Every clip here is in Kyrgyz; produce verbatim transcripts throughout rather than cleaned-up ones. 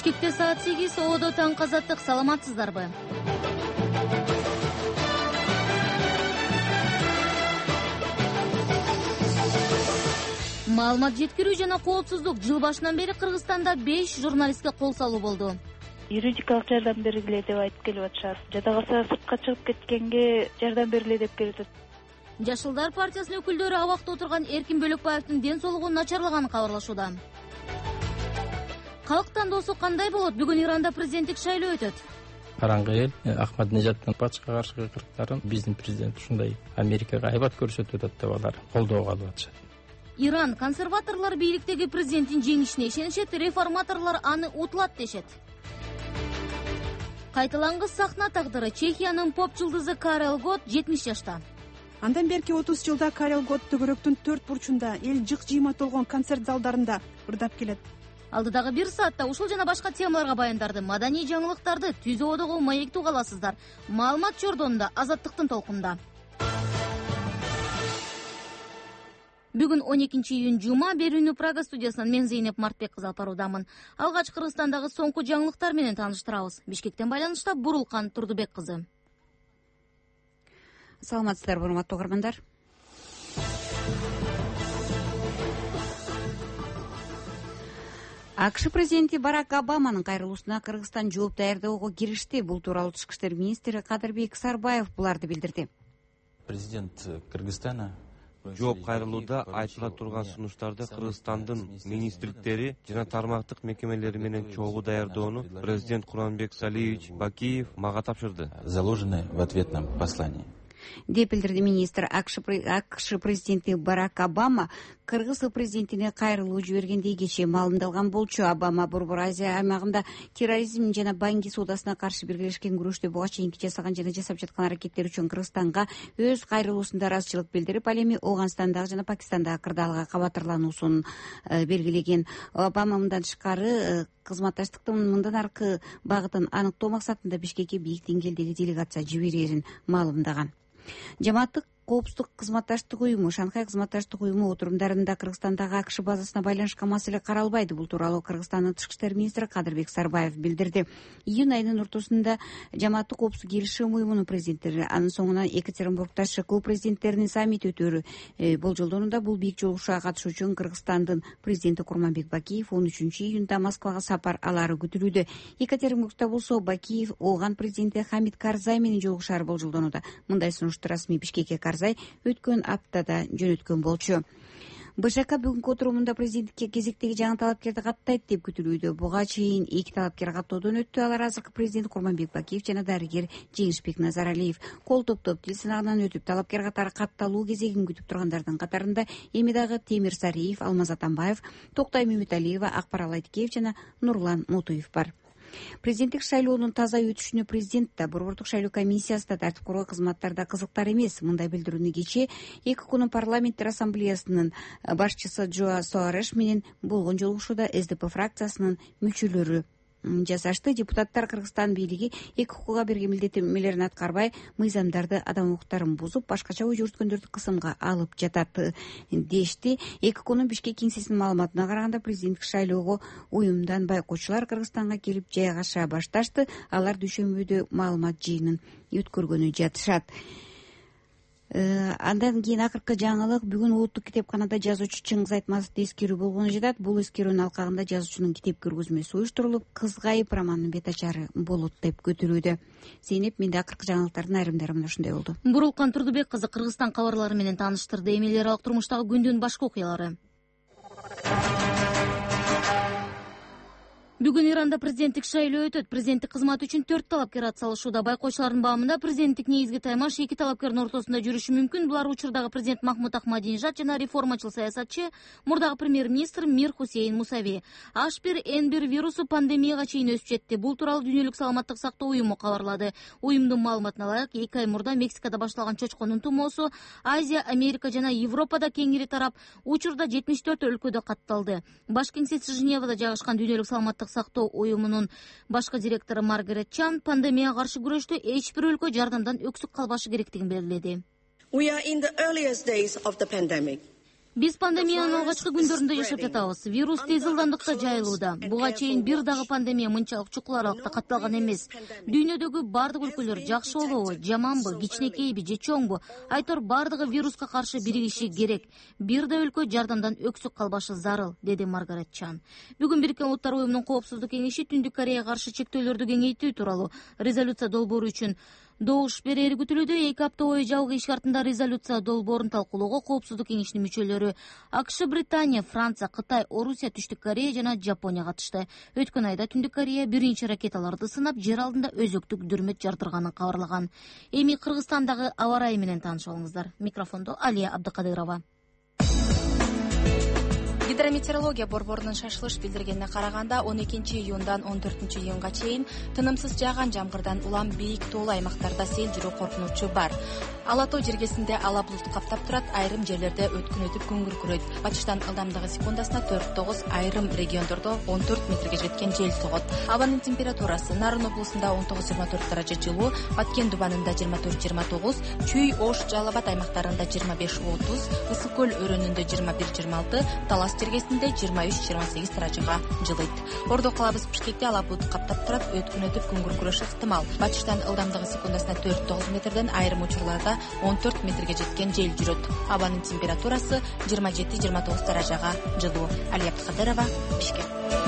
Бишкекте саат сегиз, Оодо таңкы азаттык. Саламатсыздарбы? Маалымат жеткирүү жана коопсуздук. Жыл башынан бери Кыргызстанда беш журналистке кол салуу болду. Юридикалык жардам бергиле деп айтып келип атышат. Жада калса сыртка чыгып кеткенге жардам бергиле деп келип атат. Жашылдар партиясынын өкүлдөрү абакта отурган Эркин Бөлөкбаевдин ден соолугу начарлаганын кабарлашууда. Калк тандоосу кандай болот? Бүгүн Иранда президенттик шайлоо өтөт. Караңгы эл Ахмадинежадтын батышка каршы кырктарын биздин президент ушундай Америкага айбат көрсөтүп атат деп алар колдоого алып атышат. Иран консерваторлор бийликтеги президенттин жеңишине ишенишет, реформаторлор аны утулат дешет. Кайталангыс сахна тагдыры. Чехиянын поп жылдызы Карел Гот жетимиш жашта. Андан берки отуз жылда Карел Гот төгөрөктүн төрт бурчунда эл жык жыйма толгон концерт залдарында ырдап келет. Алдыдагы бир саатта ушул жана башка темаларга баяндарды, маданий жаңылыктарды түзүү одого маектүү каласыздар. Маалымат жордонунда Азаттыктын толкунда. Бүгүн он экинчи июнь жума. Берүүнү Прага студиясынан мен Зейнеп Мартбек кызы алып баруудамын. Алгач Кыргызстандагы соңку жаңылыктар менен тааныштырабыз. Бишкектен байланышта Бурулкан Турдубек кызы. Саламатсыздарбы, урматтуу угармандар. АКШ президенти Барак Обаманын кайрылуусуна Кыргызстан жооп даярдоого киришти. Бул тууралуу Тышкы иштер министри Кадырбек Сарбаев буларды билдирди. Президент Кыргызстана жооп кайрылууда айтыла турган сунуштарды Кыргызстандын министрликтери жана тармактык мекемелери менен чогуу даярдоону президент Куранбек Салиевич Бакиев мага тапшырды. Заложены в ответном послании. деп билдирди министр. АКШ президенти Барак Обама Кыргыз президентине кайрылуу жибергендей кечээ маалымдалган болчу. Обама Борбор Азия аймагында терроризм жана банги соодасына каршы биргелешкен күрөштө буга чейинки жасаган жана жасап жаткан аракеттери үчүн Кыргызстанга өз кайрылуусунда ыраазычылык билдирип, ал эми Ооганстандагы жана Пакистандагы кырдаалга кабатырлануусун белгилеген. Обама мындан тышкары кызматташтыктын мындан аркы багытын аныктоо максатында Бишкекке бийик деңгээлдеги делегация жиберерин маалымдаган. Жамааттык коопсуздук кызматташтык уюму, Шанхай кызматташтык уюму отурумдарында Кыргызстандагы АКШ базасына байланышкан маселе каралбайды. Бул тууралуу Кыргызстандын Тышкы иштер министри Кадырбек Сарбаев билдирди. Июнь айынын ортосунда Жамааттык коопсуздук келишим уюмунун президенттери, анын соңуна Екатеринбургда ШКУ президенттеринин саммити өтөрү болжолдонууда. Бул бийик жолугушууга катышуу үчүн Кыргызстандын президенти Курманбек Бакиев он үчүнчү июнда Москвага сапар алары күтүлүүдө. Екатеринбургда болсо Бакиев Ооган президенти Хамид Карзай менен жолугушаары болжолдонууда. Мындай сунушту расмий Бишкекке Карзай өткөн аптада жөнөткөн болчу. БШК бүгүнкү отурумунда президенттикке кезектеги жаңы талапкерди каттайт деп күтүлүүдө. Буга чейин эки талапкер каттоодон өттү. Алар азыркы президент Курманбек Бакиев жана дарыгер Жеңишбек Назаралиев. Кол топтоп тил сынагынан өтүп, талапкер катары катталуу кезегин күтүп тургандардын катарында эми дагы Темир Сариев, Алмаз Атамбаев, Токтай Мөмөталиева, Акбарал Айткеев жана Нурлан Мутуев бар. Президенттик шайлоонун таза өтүшүнө президент да, Борбордук шайлоо комиссиясы да, тартип коргоо кызматтарда кызыктар эмес. Мындай билдирүүнү кечээ эки күнүн парламенттер ассамблеясынын башчысы Джоа Соареш менен болгон жолугушууда СДП фракциясынын мүчөлөрү жасашты. Депутаттар Кыргызстан бийлиги эки укуга берген милдеттенмелерин аткарбай, мыйзамдарды, адам укуктарын бузуп, башкача ой жүрүткөндөрдү кысымга алып жатат дешти. Эки күнүн Бишкек кеңсесинин маалыматына караганда, президенттик шайлоого уюмдан байкоочулар Кыргызстанга келип жайгаша башташты. Алар дүйшөмбүдө маалымат жыйынын өткөргөнү жатышат. Андан кийин акыркы жаңылык. Бүгүн улуттук китепканада жазуучу Чыңгыз Айтматовду эскерүү болгону жатат. Бул эскерүүнүн алкагында жазуучунун китеп көргөзмөсү уюштурулуп, Кызгайып романынын бет ачары болот деп күтүлүүдө. Зейнеп, менде акыркы жаңылыктардын айрымдары мына ушундай болду. Бурулкан Турдубек кызы Кыргызстан кабарлары менен тааныштырды. Эмелер аралык турмуштагы күндүн башка окуялары. Бүгүн Иранда президенттик шайлоо өтөт. Президенттик кызмат үчүн төрт талапкер атсалышууда. Байкоочулардын баамында президенттик негизги таймаш эки талапкердин ортосунда жүрүшү мүмкүн. Булар учурдагы президент Махмуд Ахмадинежад жана реформачыл саясатчы мурдагы премьер-министр Мир Хусейин Мусави. Аш бир Эн бир вирусу пандемияга чейин өсүп жетти. Бул тууралуу Дүйнөлүк саламаттык сактоо уюму кабарлады. Уюмдун маалыматына ылайык, эки ай мурда Мексикада башталган чочконун тумоосу Азия, Америка жана Европада кеңири тарап, учурда жетимиш төрт өлкөдө катталды. Баш кеңсеси Женевада жайгашкан Дүйнөлүк саламаттык сактоо уюмунун башкы директору Маргарет Чан пандемияга каршы күрөштө эч бир өлкө жардамдан өксүк калбашы керектигин белгиледи. Биз пандемиянын алгачкы күндөрүндө жашап жатабыз. Вирус тез ылдамдыкта жайылууда. Буга чейин бир дагы пандемия мынчалык чукул аралыкта катталган эмес. Дүйнөдөгү бардык өлкөлөр жакшы болобу, жаманбы, кичинекейби же чоңбу, айтор бардыгы вируска каршы биригиши керек. Бир да өлкө жардамдан өксүк калбашы зарыл, деди Маргарет Чан. Бүгүн Бириккен Улуттар уюмунун Коопсуздук кеңеши Түндүк Кореяга каршы чектөөлөрдү кеңейтүү тууралуу резолюция долбоору үчүн добуш берери күтүлүүдө. Эки апта бою жалгы иш артында резолюция долбоорун талкуулоого Коопсуздук кеңешинин мүчөлөрү АКШ, Британия, Франция, Кытай, Орусия, Түштүк Корея жана Жапония катышты. Өткөн айда Түндүк Корея биринчи ракеталарды сынап, жер алдында өзөктүк дүрмөт жардырганын кабарлаган. Эми Кыргызстандагы аба ырайы менен таанышып алыңыздар. Микрофондо Алия Абдыкадырова. Гидрометеорология борборунун шашылыш билдиргенине караганда он экинчи июндан он төртүнчү июнга чейин тынымсыз жааган жамгырдан улам бийик тоолуу аймактарда сел жүрүү коркунучу бар. Ала тоо жергесинде ала булут каптап турат, айрым жерлерде өткүн өтүп күн күркүрөйт. Батыштан ылдамдыгы секундасына төрт тогуз, айрым региондордо он төрт метрге жеткен жел согот. Абанын температурасы Нарын облусунда он тогуз жыйырма төрт даража жылуу, Баткен Дубанында жыйырма төрт жыйырма тогуз, Чүй, Ош, Жалал Абад аймактарында жыйырма беш отуз, Ысык көл өрөөнүндө жыйырма бир жыйырма алты, Талас жергесинде жыйырма үч жыйырма сегиз даражага жылыйт. Ордо калабыз Бишкекте ала булут каптап турат, өткүн өтүп күн күркүрөшү ыктымал. Батыштан ылдамдыгы секундасына төрт тогуз метрден, айрым учурларда он төрт метрге жеткен жел жүрөт. Абанын температурасы жыйырма жети жыйырма тогуз даражага жылуу. Алия Абдыкадырова, Бишкек.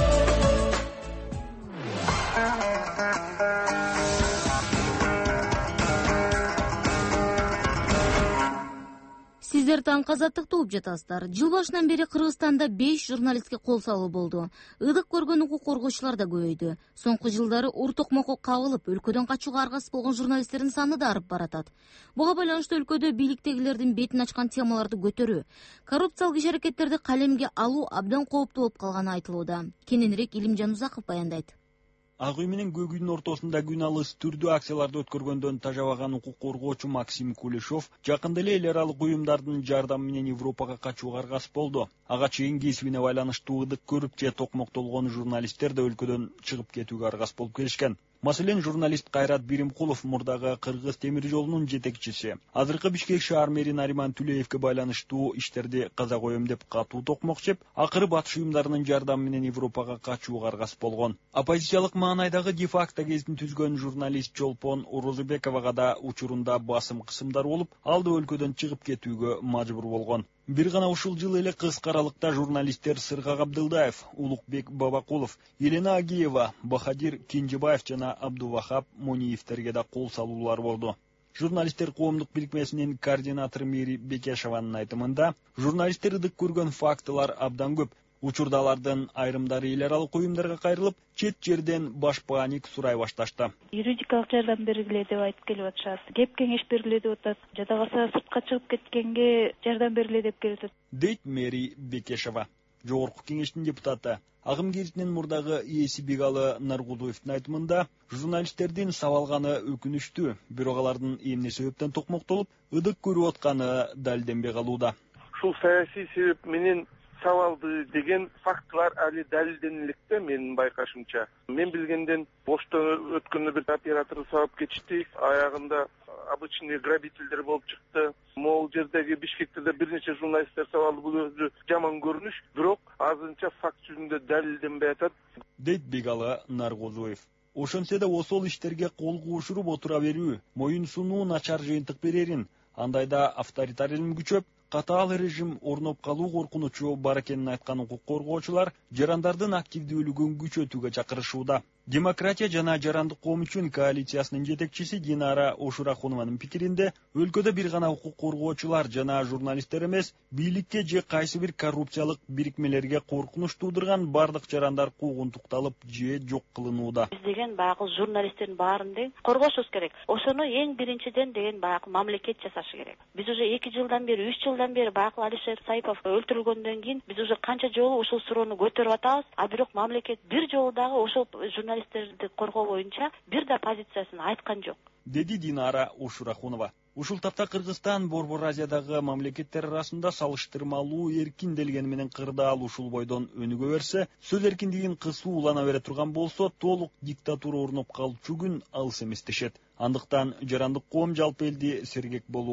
Сиздер таңкы азаттыкты угуп жатасыздар. Жыл башынан бери Кыргызстанда беш журналистке кол салуу болду. Ыдык көргөн укук коргоочулар да көбөйдү. Соңку жылдары ур токмокко кабылып, өлкөдөн качууга аргасыз болгон журналисттердин саны да арып баратат. Буга байланыштуу өлкөдө бийликтегилердин бетин ачкан темаларды көтөрүү, коррупциялык иш-аракеттерди калемге алуу абдан кооптуу болуп калганы айтылууда. Кененирээк Илимжан Узаков баяндайт. Ак үй менен көк үйдүн ортосунда күн алыс түрдүү акцияларды өткөргөндөн тажабаган укук коргоочу Максим Кулешов жакында эле эл аралык уюмдардын жардамы менен Европага качууга аргасыз болду. Ага чейин кесибине байланыштуу ыдык көрүп же токмоктолгон журналисттер да өлкөдөн чыгып кетүүгө аргасыз болуп келишкен. Маселен, журналист Кайрат Биримкулов мурдагы Кыргыз темир жолунун жетекчиси. Азыркы Бишкек шаар мэри Нариман Түлеевке байланыштуу иштерди каза коем деп катуу токмок жеп, акыры батыш уюмдарынын жардамы менен Европага качууга аргасыз болгон. Оппозициялык маанайдагы де-факто гезитин түзгөн журналист Чолпон Орозубековага да учурунда басым кысымдар болуп, ал да өлкөдөн чыгып кетүүгө мажбур болгон. Бир гана ушул жыл эле кыска аралыкта журналисттер Сыргак Абдылдаев, Улукбек Бабакулов, Елена Агиева, Бахадир Кинжибаев жана Абдувахап Мониевтерге да кол салуулар болду. Журналисттер коомдук бирикмесинин координатору Мери Бекешеванын айтымында, журналисттер ыдык көргөн фактылар абдан көп. Учурда алардын айрымдары эл аралык уюмдарга кайрылып, чет жерден башпааник сурай башташты. Юридикалык жардам бергиле деп айтып келип атышат. Кеп кеңеш бергиле деп атат. Жада калса сыртка чыгып кеткенге жардам бергиле деп келип атат. Дейт Мери Бекешева, жогорку кеңештин депутаты. Агым гезитинин мурдагы ээси Бегалы Наргулуевдин айтымында, журналисттердин сабалганы өкүнүчтүү, бирок алардын эмне себептен токмоктолуп, ыдык көрүп атканы далилденбей калууда. Ушул саясий себеп менен сабалды деген фактылар али далилдениликте менин байкашымча. Мен билгенден боштон өткөндө бир оператор сабап кетишти, аягында обычный грабительдер болуп чыкты. Могул жердеги Бишкекте да бир нече журналисттер сабалды, бул өзү жаман көрүнүш, бирок азырынча факт жүзүндө далилденбей атат. Дейт Бегалы Наргулуев. Ошентсе да осол иштерге кол куушуруп отура берүү, моюн сунуу начар жыйынтык берерин, андайда авторитаризм күчөп, катаал режим орноп калуу коркунучу бар экенин айткан укук коргоочулар жарандардын активдүүлүгүн күчөтүүгө чакырышууда. Демократия жана жарандык коом үчүн коалициясынын жетекчиси Динара Ошурахунованын пикиринде, өлкөдө бир гана укук коргоочулар жана журналисттер эмес, бийликке же кайсы бир коррупциялык бирикмелерге коркунуч туудурган бардык жарандар куугунтукталып же жок кылынууда. Биз деген баягы журналисттердин баарын дең коргошубуз керек. Ошону эң биринчиден деген баягы мамлекет жасашы керек. Биз уже эки жылдан бери, үч жылдан бери баягы Алишер Саипов өлтүрүлгөндөн кийин биз уже канча жолу ушул суроону көтөрүп атабыз, а бирок мамлекет бир жолу дагы ошол журналист коргоо боюнча бир да позициясын айткан жок, деди Динара Ошурахунова. Ушул тапта Кыргызстан Борбор Азиядагы мамлекеттер арасында салыштырмалуу эркин делгени менен кырдаал ушул бойдон өнүгө берсе, сөз эркиндигин кысуу улана бере турган болсо, толук диктатура орноп калчу күн алыс эмес дешет. Андыктан жарандык коом жалпы элди сергек болууга,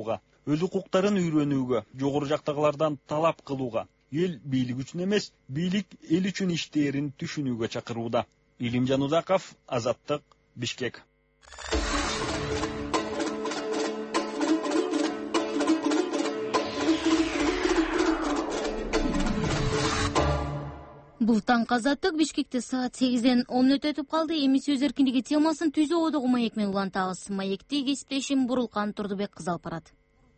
өз укуктарын үйрөнүүгө, жогору жактагылардан талап кылууга, эл бийлик үчүн эмес, бийлик эл үчүн иштээрин түшүнүүгө чакырууда. Илимжан Узаков, Азаттык, Бишкек. Бул таңкы Азаттык. Бишкекте саат сегизден он мүнөт өтүп калды. Эми сөз эркиндиги темасын Түзүү одогу маек менен улантабыз. Маекти кесиптешим Бурулкан Турдубек кыз алып барат.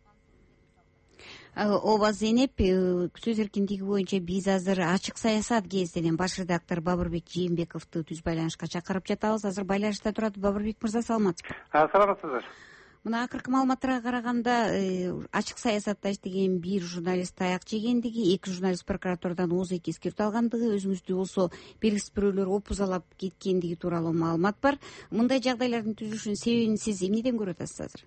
Ооба Зейнеп, сөз эркиндиги боюнча биз азыр ачык саясат гезитинен баш редактор Бабырбек Жээнбековду түз байланышка чакырып жатабыз. Азыр байланышта турат. Бабырбек мырза, саламатсызбы? Саламатсыздар. Мына акыркы маалыматтарга караганда ачык саясатта иштеген бир журналист таяк жегендиги, эки журналист прокуратурадан ооз эки эскертүү алгандыгы, өзүңүздү болсо белгисиз бирөөлөр опузалап кеткендиги тууралуу маалымат бар. Мындай жагдайлардын түзүлүшүнүн себебин сиз эмнеден көрүп атасыз азыр?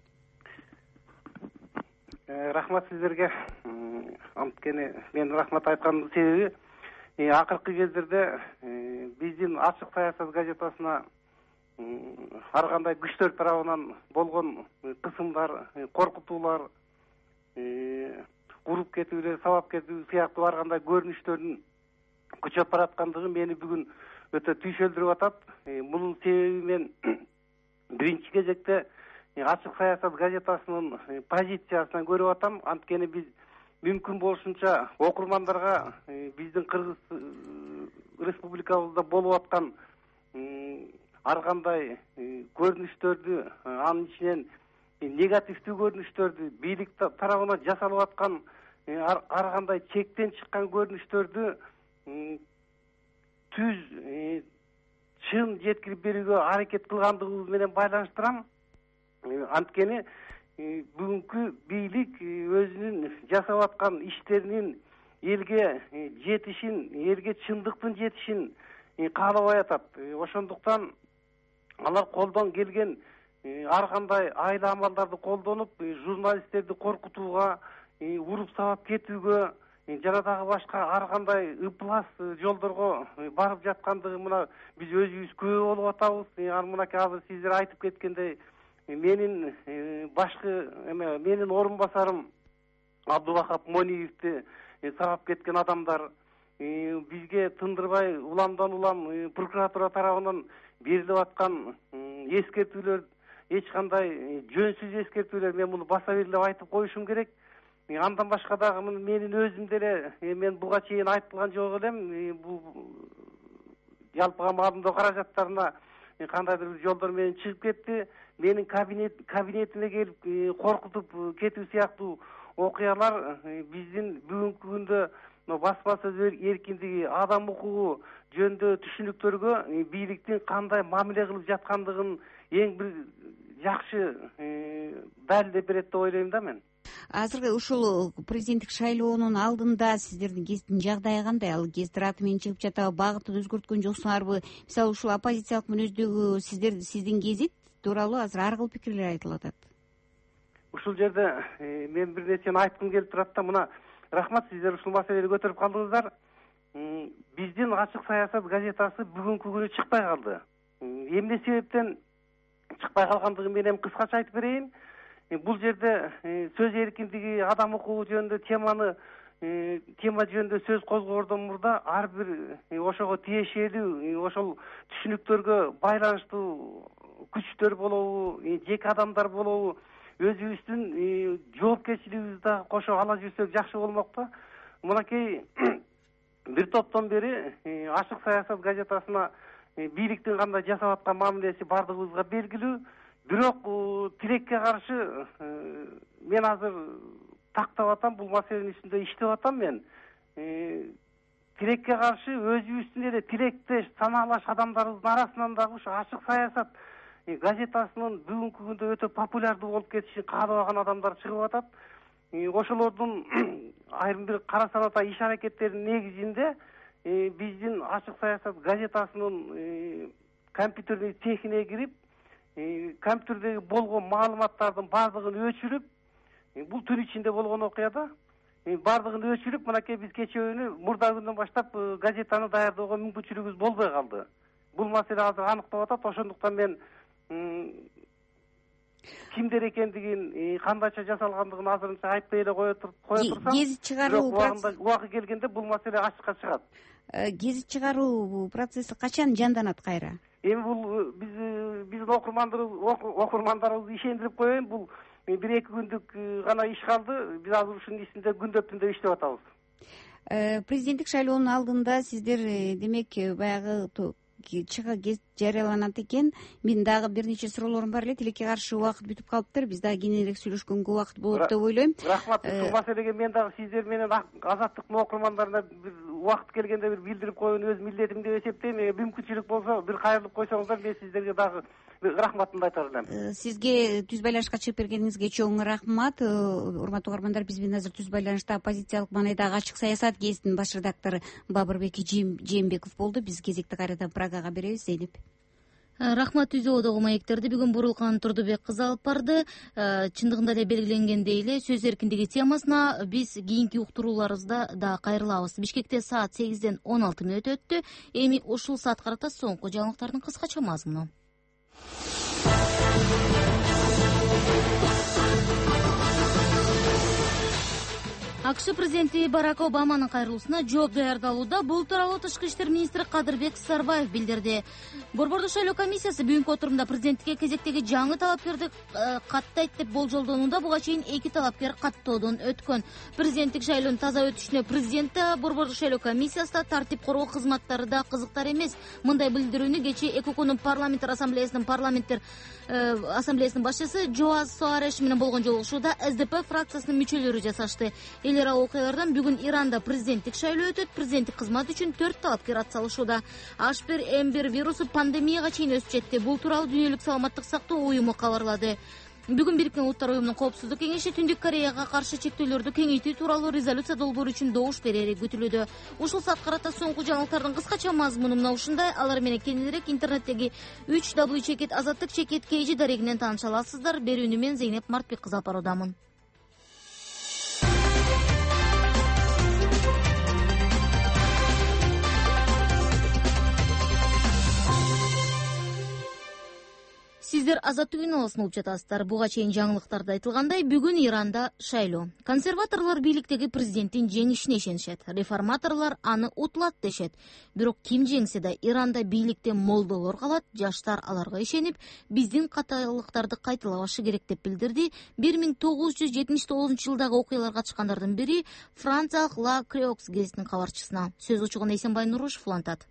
Рахмат сиздерге. Анткени мен рахмат айткандын себеби акыркы кездерде биздин ачык саясат газетасына ар кандай күчтөр тарабынан болгон кысымдар, коркутуулар, уруп кетүүлөр, сабап кетүү сыяктуу ар кандай көрүнүштөрдүн күчөп бараткандыгы мени бүгүн өтө түйшөлдүрүп атат. Мунун себеби мен биринчи кезекте ачык саясат газетасынын позициясынан көрүп атам. Анткени биз мүмкүн болушунча окурмандарга биздин Кыргыз республикабызда болуп аткан ар кандай көрүнүштөрдү, анын ичинен негативдүү көрүнүштөрдү, бийлик тарабынан жасалып аткан ар кандай чектен чыккан көрүнүштөрдү түз, чын жеткирип берүүгө аракет кылгандыгыбыз менен байланыштырам. Анткени бүгүнкү бийлик өзүнүн жасап аткан иштеринин элге жетишин, элге чындыктын жетишин каалабай атат. Ошондуктан алар колдон келген ар кандай айла амалдарды колдонуп, журналисттерди коркутууга, уруп сабап кетүүгө, жана дагы башка ар кандай ыплас жолдорго барып жаткандыгы мына биз өзүбүз күбө болуп атабыз. Ал мынакей азыр сиздер айтып кеткендей, менин башкы эме менин орун басарым Абдубахап Мониевди сабап кеткен адамдар, бизге тындырбай уламдан улам прокуратура тарабынан берилип аткан эскертүүлөр эч кандай жөнсүз эскертүүлөр, мен муну баса белгилеп айтып коюшум керек. Андан башка дагы менин өзүм деле мен буга чейин айтылган жок элем. Бул жалпыга маалымдоо каражаттарына кандайдыр бир жолдор менен чыгып кетти. Менин кабинет кабинетиме келип коркутуп кетүү сыяктуу окуялар биздин бүгүнкү күндө басма сөз эркиндиги, адам укугу жөнүндө түшүнүктөргө бийликтин кандай мамиле кылып жаткандыгын эң бир жакшы далилдеп берет деп ойлойм да мен. Азыркы ушул президенттик шайлоонун алдында сиздердин гезиттин жагдайы кандай? Ал гезиттер аты менен чыгып жатабы, багытын өзгөрткөн жоксуңарбы? Мисалы ушул оппозициялык мүнөздөгү сиздер сиздин гезит тууралуу азыр ар кыл пикирлер айтылып атат. Ушул жерде мен бир нерсени айткым келип турат да, мына рахмат сиздер ушул маселени көтөрүп калдыңыздар. Биздин ачык саясат газетасы бүгүнкү күнү чыкпай калды. Эмне себептен чыкпай калгандыгын мен эми кыскача айтып берейин. Бул жерде сөз эркиндиги, адам укугу жөнүндө теманы тема жөнүндө сөз козгоордон мурда ар бир ошого тиешелүү, ошол түшүнүктөргө байланыштуу күчтөр болобу, жеке адамдар болобу, өзүбүздүн жоопкерчилигибизди дагы кошо ала жүрсөк жакшы болмок да. Мынакей бир топтон бери ачык саясат газетасына бийликтин кандай жасап аткан мамилеси бардыгыбызга белгилүү. Бирок тилекке каршы мен азыр тактап атам, бул маселенин үстүндө иштеп атам мен. Тилекке каршы өзүбүздүн эле тилектеш санаалаш адамдарыбыздын арасынан дагы ушу ачык саясат газетасынын бүгүнкү күндө өтө популярдуу болуп кетишин каалабаган адамдар чыгып атат. Ошолордун айрым бир кара саната иш аракеттеринин негизинде биздин ачык саясат газетасынын компьютерный цехине кирип, компьютердеги болгон маалыматтардын баардыгын өчүрүп, бул түн ичинде болгон окуяда баардыгын өчүрүп, мынакей биз кечээ мурда күндөн баштап газетаны даярдоого мүмкүнчүлүгүбүз болбой калды. Бул маселе азыр аныктап атат. Ошондуктан мен кимдер экендигин, кандайча жасалгандыгын азырынча айтпай эле кое турсам, гезит чыгаруу убагы келгенде бул маселе ачыкка чыгат. Гезит чыгаруу процесси качан жанданат кайра? Эми бул биз биздин окурмандарыбызды ишендирип коеюн, бул бир эки күндүк гана иш калды. Биз азыр ушунун ичинде күндөп түндөп иштеп атабыз. Президенттик шайлоонун алдында сиздер демек баягы чыга гезит жарыяланат экен. Мен дагы бир нече суроолорум бар эле. Тилекке каршы убакыт бүтүп калыптыр. Биз дагы кийинирээк сүйлөшкөнгө убакыт болот деп ойлойм. Рахмат. Бул маселеге мен дагы сиздер менен Азаттыктын окурмандарына бир убакыт келгенде бир билдирип коюун өз милдетим деп эсептейм. Мүмкүнчүлүк болсо бир кайрылып койсоңуздар, мен сиздерге дагы рахматымды айтар элем. Сизге түз байланышка чыгып бергениңизге чоң рахмат. Урматтуу угармандар, биз менен азыр түз байланышта оппозициялык маанайдагы ачык саясат гезитинин баш редактору Бабырбек Жээнбеков болду. Биз кезекти кайрадан Прагага беребиз. Зейнеп. Рахмат. Түзөөдөгү маектерди бүгүн Бурулкан Турдубек кызы алып барды. Чындыгында эле белгиленгендей эле сөз эркиндиги темасына биз кийинки уктурууларыбызда да кайрылабыз. Бишкекте саат сегизден он алты мүнөт өттү. Эми ушул саат карата соңку жаңылыктардын кыскача мазмуну. АКШ президенти Барак Обаманын кайрылуусуна жооп даярдалууда. Бул тууралуу Тышкы иштер министри Кадырбек Сарбаев билдирди. Борбордук шайлоо комиссиясы бүгүнкү отурумда президенттикке кезектеги жаңы талапкерди каттайт деп болжолдонууда. Буга чейин эки талапкер каттоодон өткөн. Президенттик шайлоонун таза өтүшүнө президент да, борбордук шайлоо комиссиясы да, тартип коргоо кызматтары да кызыктар эмес. Мындай билдирүүнү кечээ ЭКОКунун парламенттер ассамблеясынын парламенттер ассамблеясынын башчысы Жоаз Суареш менен болгон жолугушууда СДП фракциясынын мүчөлөрү жасашты. Эл аралык окуялардан бүгүн Иранда президенттик шайлоо өтөт. Президенттик кызмат үчүн төрт талапкер атсалышууда. H bir N bir вирусу пандемияга чейин өсүп жетти. Бул тууралуу Дүйнөлүк саламаттык сактоо уюму кабарлады. Бүгүн Бириккен Улуттар уюмунун коопсуздук кеңеши Түндүк Кореяга каршы чектөөлөрдү кеңейтүү тууралуу резолюция долбоору үчүн добуш берери күтүлүүдө. Ушул саат карата соңку жаңылыктардын кыскача мазмуну мына ушундай. Алар менен кеңирээк интернеттеги үч w чекит азаттык чекит kg дарегинен тааныша аласыздар. Берүүнү мен Зейнеп Мартбек кызы алып баруудамын. Сиздер Азаттык үналысын угуп жатасыздар. Буга чейин жаңылыктарда айтылгандай, бүгүн Иранда шайлоо. Консерваторлор бийликтеги президенттин жеңишине ишенишет. Реформаторлор аны утулат дешет. Бирок ким жеңсе да Иранда бийликте молдолор калат, жаштар аларга ишенип, биздин каталыктарды кайталабашы керек деп билдирди. бир миң тогуз жүз жетимиш тогузунчу жылдагы окуяларга чыккандардын бири Франциялык La Croix гезитинин кабарчысына. Сөз учугун Эсенбай Нурушев улантат.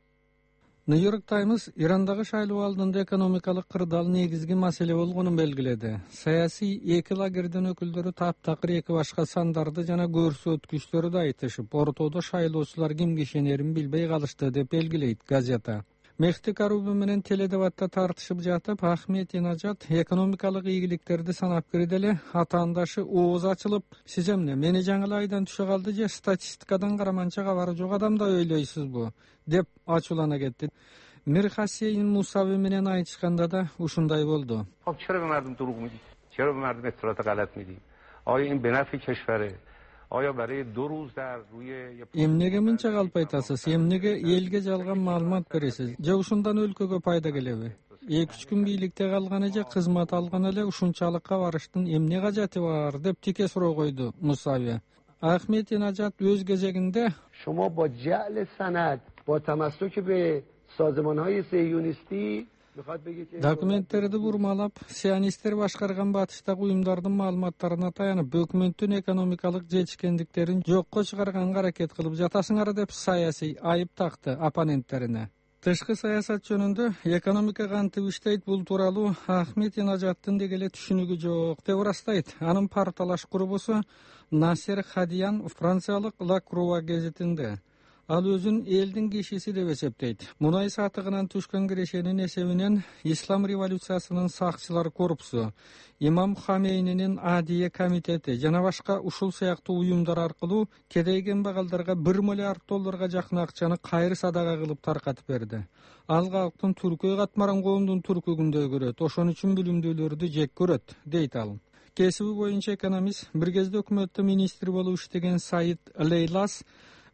Нью-Йорк Таймс Ирандагы шайлоо алдында экономикалык кырдаал негизги маселе болгонун белгиледи. Саясий эки лагердин өкүлдөрү таптакыр эки башка сандарды жана көрсөткүчтөрдү айтышып, ортодо шайлоочулар кимге ишенерин билбей калышты деп белгилейт газета. Мехти Каруби менен теледебатта тартышып жатып, Ахмет Инажат экономикалык ийгиликтерди санап кирди эле, атаандашы ооз ачылып, "Сиз эмне мени жаңы айдан түшө калды же статистикадан караманча кабары жок адамдай ойлойсузбу?" деп ачуулана кетти. Мир Хасейн Мусави менен айтышканда да ушундай болду. چرا به مردم دروغ میدید؟ چرا به مردم اطلاعات غلط میدید؟ آیا این به نفع کشوره؟ آیا برای دو روز در روی Эмнеге мынча калп айтасыз? Эмнеге элге жалган маалымат бересиз? Же ушундан өлкөгө пайда келеби? эки үч күн бийликте калганы же кызмат алган эле ушунчалыкка барыштын эмне кажети бар деп тике суроо койду Мусави. Ахмет Инажат өз кезегинде شما با جعل سند با تمسک به سازمان‌های صهیونیستی документтерди бурмалап, сионисттер башкарган батыштагы уюмдардын маалыматтарына таянып, өкмөттүн экономикалык жетишкендиктерин жокко чыгарганга аракет кылып жатасыңар деп саясий айып такты оппоненттерине. Тышкы саясат жөнүндө экономика кантип иштейт, бул тууралуу Ахмет Инажаттын деги эле түшүнүгү жок деп ырастайт. Анын парталаш курбусу Насер Хадиян Франциялык La Croix гезитинде. Ал өзүн элдин кишиси деп эсептейт. Мунай сатыгынан түшкөн кирешенин эсебинен Ислам революциясынын сакчылар корпусу, Имам Хамейнинин Адие комитети жана башка ушул сыяктуу уюмдар аркылуу кедейген багалдарга бир миллиард долларга жакын акчаны кайыр садага кылып таркатып берди. Ал калктын түркөй катмаран коомдун түркүгүндөй көрөт, ошон үчүн билимдүүлөрдү жек көрөт, дейт ал. Кесиби боюнча экономист, бир кезде өкмөттө министр болуп иштеген Саид Лейлас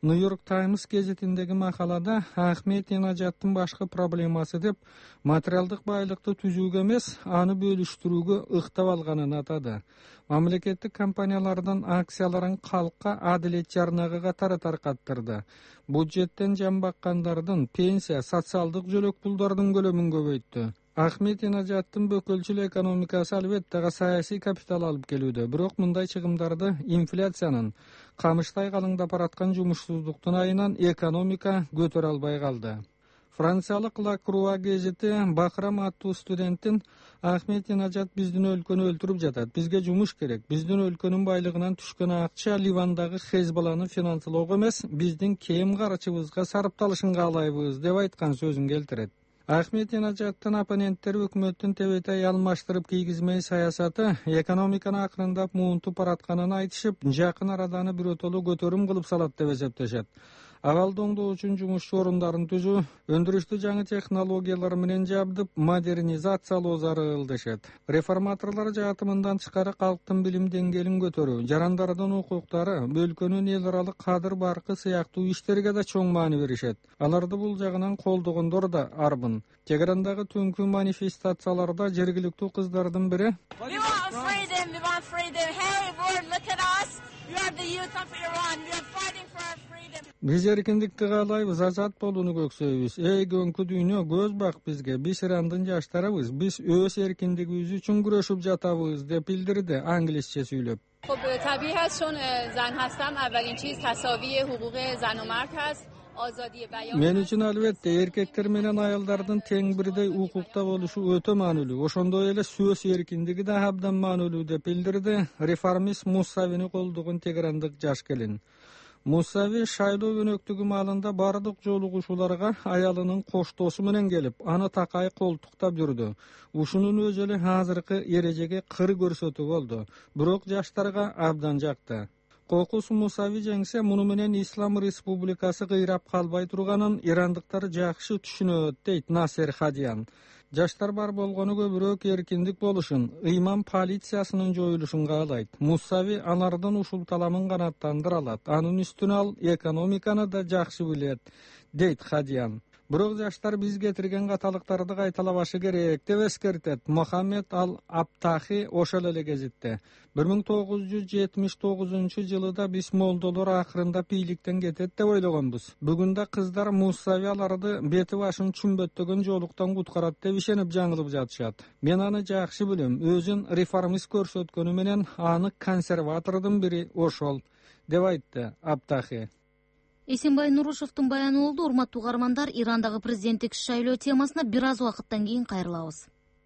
New York Times гезетиндеги макалада Ахмет Инажаттын башкы проблемасы деп материалдык байлыкты түзүүгө эмес, аны бөлүштүрүүгө ыктап алганын атады. Мамлекеттик компаниялардан акцияларын калкка адилет жарнагы катары таркаттырды. Бюджеттен жан баккандардын пенсия, социалдык жөлөк пулдардын көлөмүн көбөйттү. Ахмет Инажаттын бөкөлчүл экономикасы албетте саясий капитал алып келүүдө, бирок мындай чыгымдарды инфляциянын камыштай калыңдап бараткан жумушсуздуктун айынан экономика көтөрө албай калды. Франциялык Ла Круа гезити Бахрам аттуу студенттин Ахмет Инажат биздин өлкөнү өлтүрүп жатат, бизге жумуш керек, биздин өлкөнүн байлыгынан түшкөн акча Ливандагы Хезболланы финансылоого эмес, биздин кем карачыбызга сарпталышын каалайбыз деп айткан сөзүн келтирет. Ахмет Инажаттын оппоненттери өкмөттүн тебетей алмаштырып кийгизмей саясаты экономиканы акырындап муунтуп баратканын айтышып, жакын араданы биротолу көтөрүм кылып салат деп эсептешет. Абалды оңдоо үчүн жумушчу орундарын түзүү, өндүрүштү жаңы технологиялар менен жабдып, модернизациялоо зарыл дешет. Реформаторлор жаатымындан тышкары калктын билим деңгээлин көтөрүү, жарандардын укуктары, өлкөнүн эл аралык кадыр баркы сыяктуу иштерге да чоң маани беришет. Аларды бул жагынан колдогондор да арбын. Тегерандагы түнкү манифестацияларда жергиликтүү кыздардын бири Биз эркиндикти каалайбыз, азат болууну көксөйбүз. Эй көңкү дүйнө, көз бак бизге. Биз Ирандын жаштарыбыз, биз өз эркиндигибиз үчүн күрөшүп жатабыз деп билдирди англисче сүйлөп. طبیعی هست چون زن هستم اولین چیز تساوی حقوق زن و مرد هست. Мен үчүн албетте эркектер менен аялдардын тең бирдей укукта болушу өтө маанилүү. Ошондой эле сөз эркиндиги да абдан маанилүү деп билдирди реформист Мусавини колдогон тегерандык жаш келин. Мусави шайлоо өнөктүгү маалында бардык жолугушууларга аялынын коштоосу менен келип, аны такай колтуктап жүрдү. Ушунун өзү эле азыркы эрежеге кыр көрсөтүү болду. Бирок жаштарга абдан жакты. Кокус Мусави жеңсе, муну менен Ислам Республикасы кыйрап калбай турганын ирандыктар жакшы түшүнөт, дейт Насер Хадиян. Жаштар бар болгону көбүрөөк эркиндик болушун, ыйман полициясынын жоюлушун каалайт. Мусави алардын ушул таламын канаттандыра алат. Анын үстүнө ал экономиканы да жакшы билет, дейт Хадиян. Бирок жаштар биз кетирген каталыктарды кайталабашы керек деп эскертет Мохаммед Ал-Аптахи ошол эле гезитте. бир миң тогуз жүз жетимиш тогузунчу жылыда биз молдолор акырында бийликтен кетет деп ойлогонбуз. Бүгүндө кыздар Мусави аларды бети башын чүмбөттөгөн жолуктан куткарат деп ишенип жаңылып жатышат. Мен аны жакшы билем, өзүн реформист көрсөткөнү менен аны консерватордун бири ошол деп айтты Аптахи. Эсенбай Нурушевдун баяны болду. Урматтуу угармандар, Ирандагы президенттик шайлоо темасына бир аз убакыттан кийин кайрылабыз.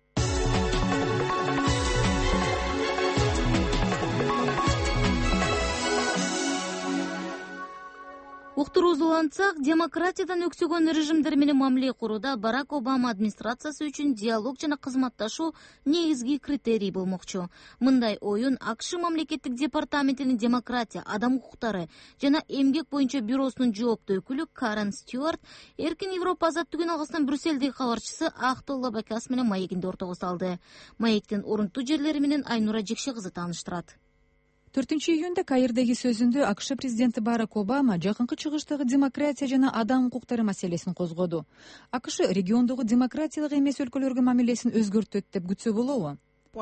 Уктуруубузду улантсак, демократиядан өксөгөн режимдер менен мамиле курууда Барак Обама администрациясы үчүн диалог жана кызматташуу негизги критерий болмокчу. Мындай оюн АКШ мамлекеттик департаментинин демократия, адам укуктары жана эмгек боюнча бюросунун жооптуу өкүлү Карен Стюарт Эркин Европа азаттыгын алгасынан Брюссельдеги кабарчысы Актылла Бакас менен маегинде ортого салды. Маектин орунтуу жерлери менен Айнура Жекше кызы тааныштырат. төртүнчү июнда Каирдеги сөзүндө АКШ президенти Барак Обама жакынкы чыгыштагы демократия жана адам укуктары маселесин козгоду. АКШ региондогу демократиялык эмес өлкөлөргө мамилесин өзгөртөт деп күтсө болобу?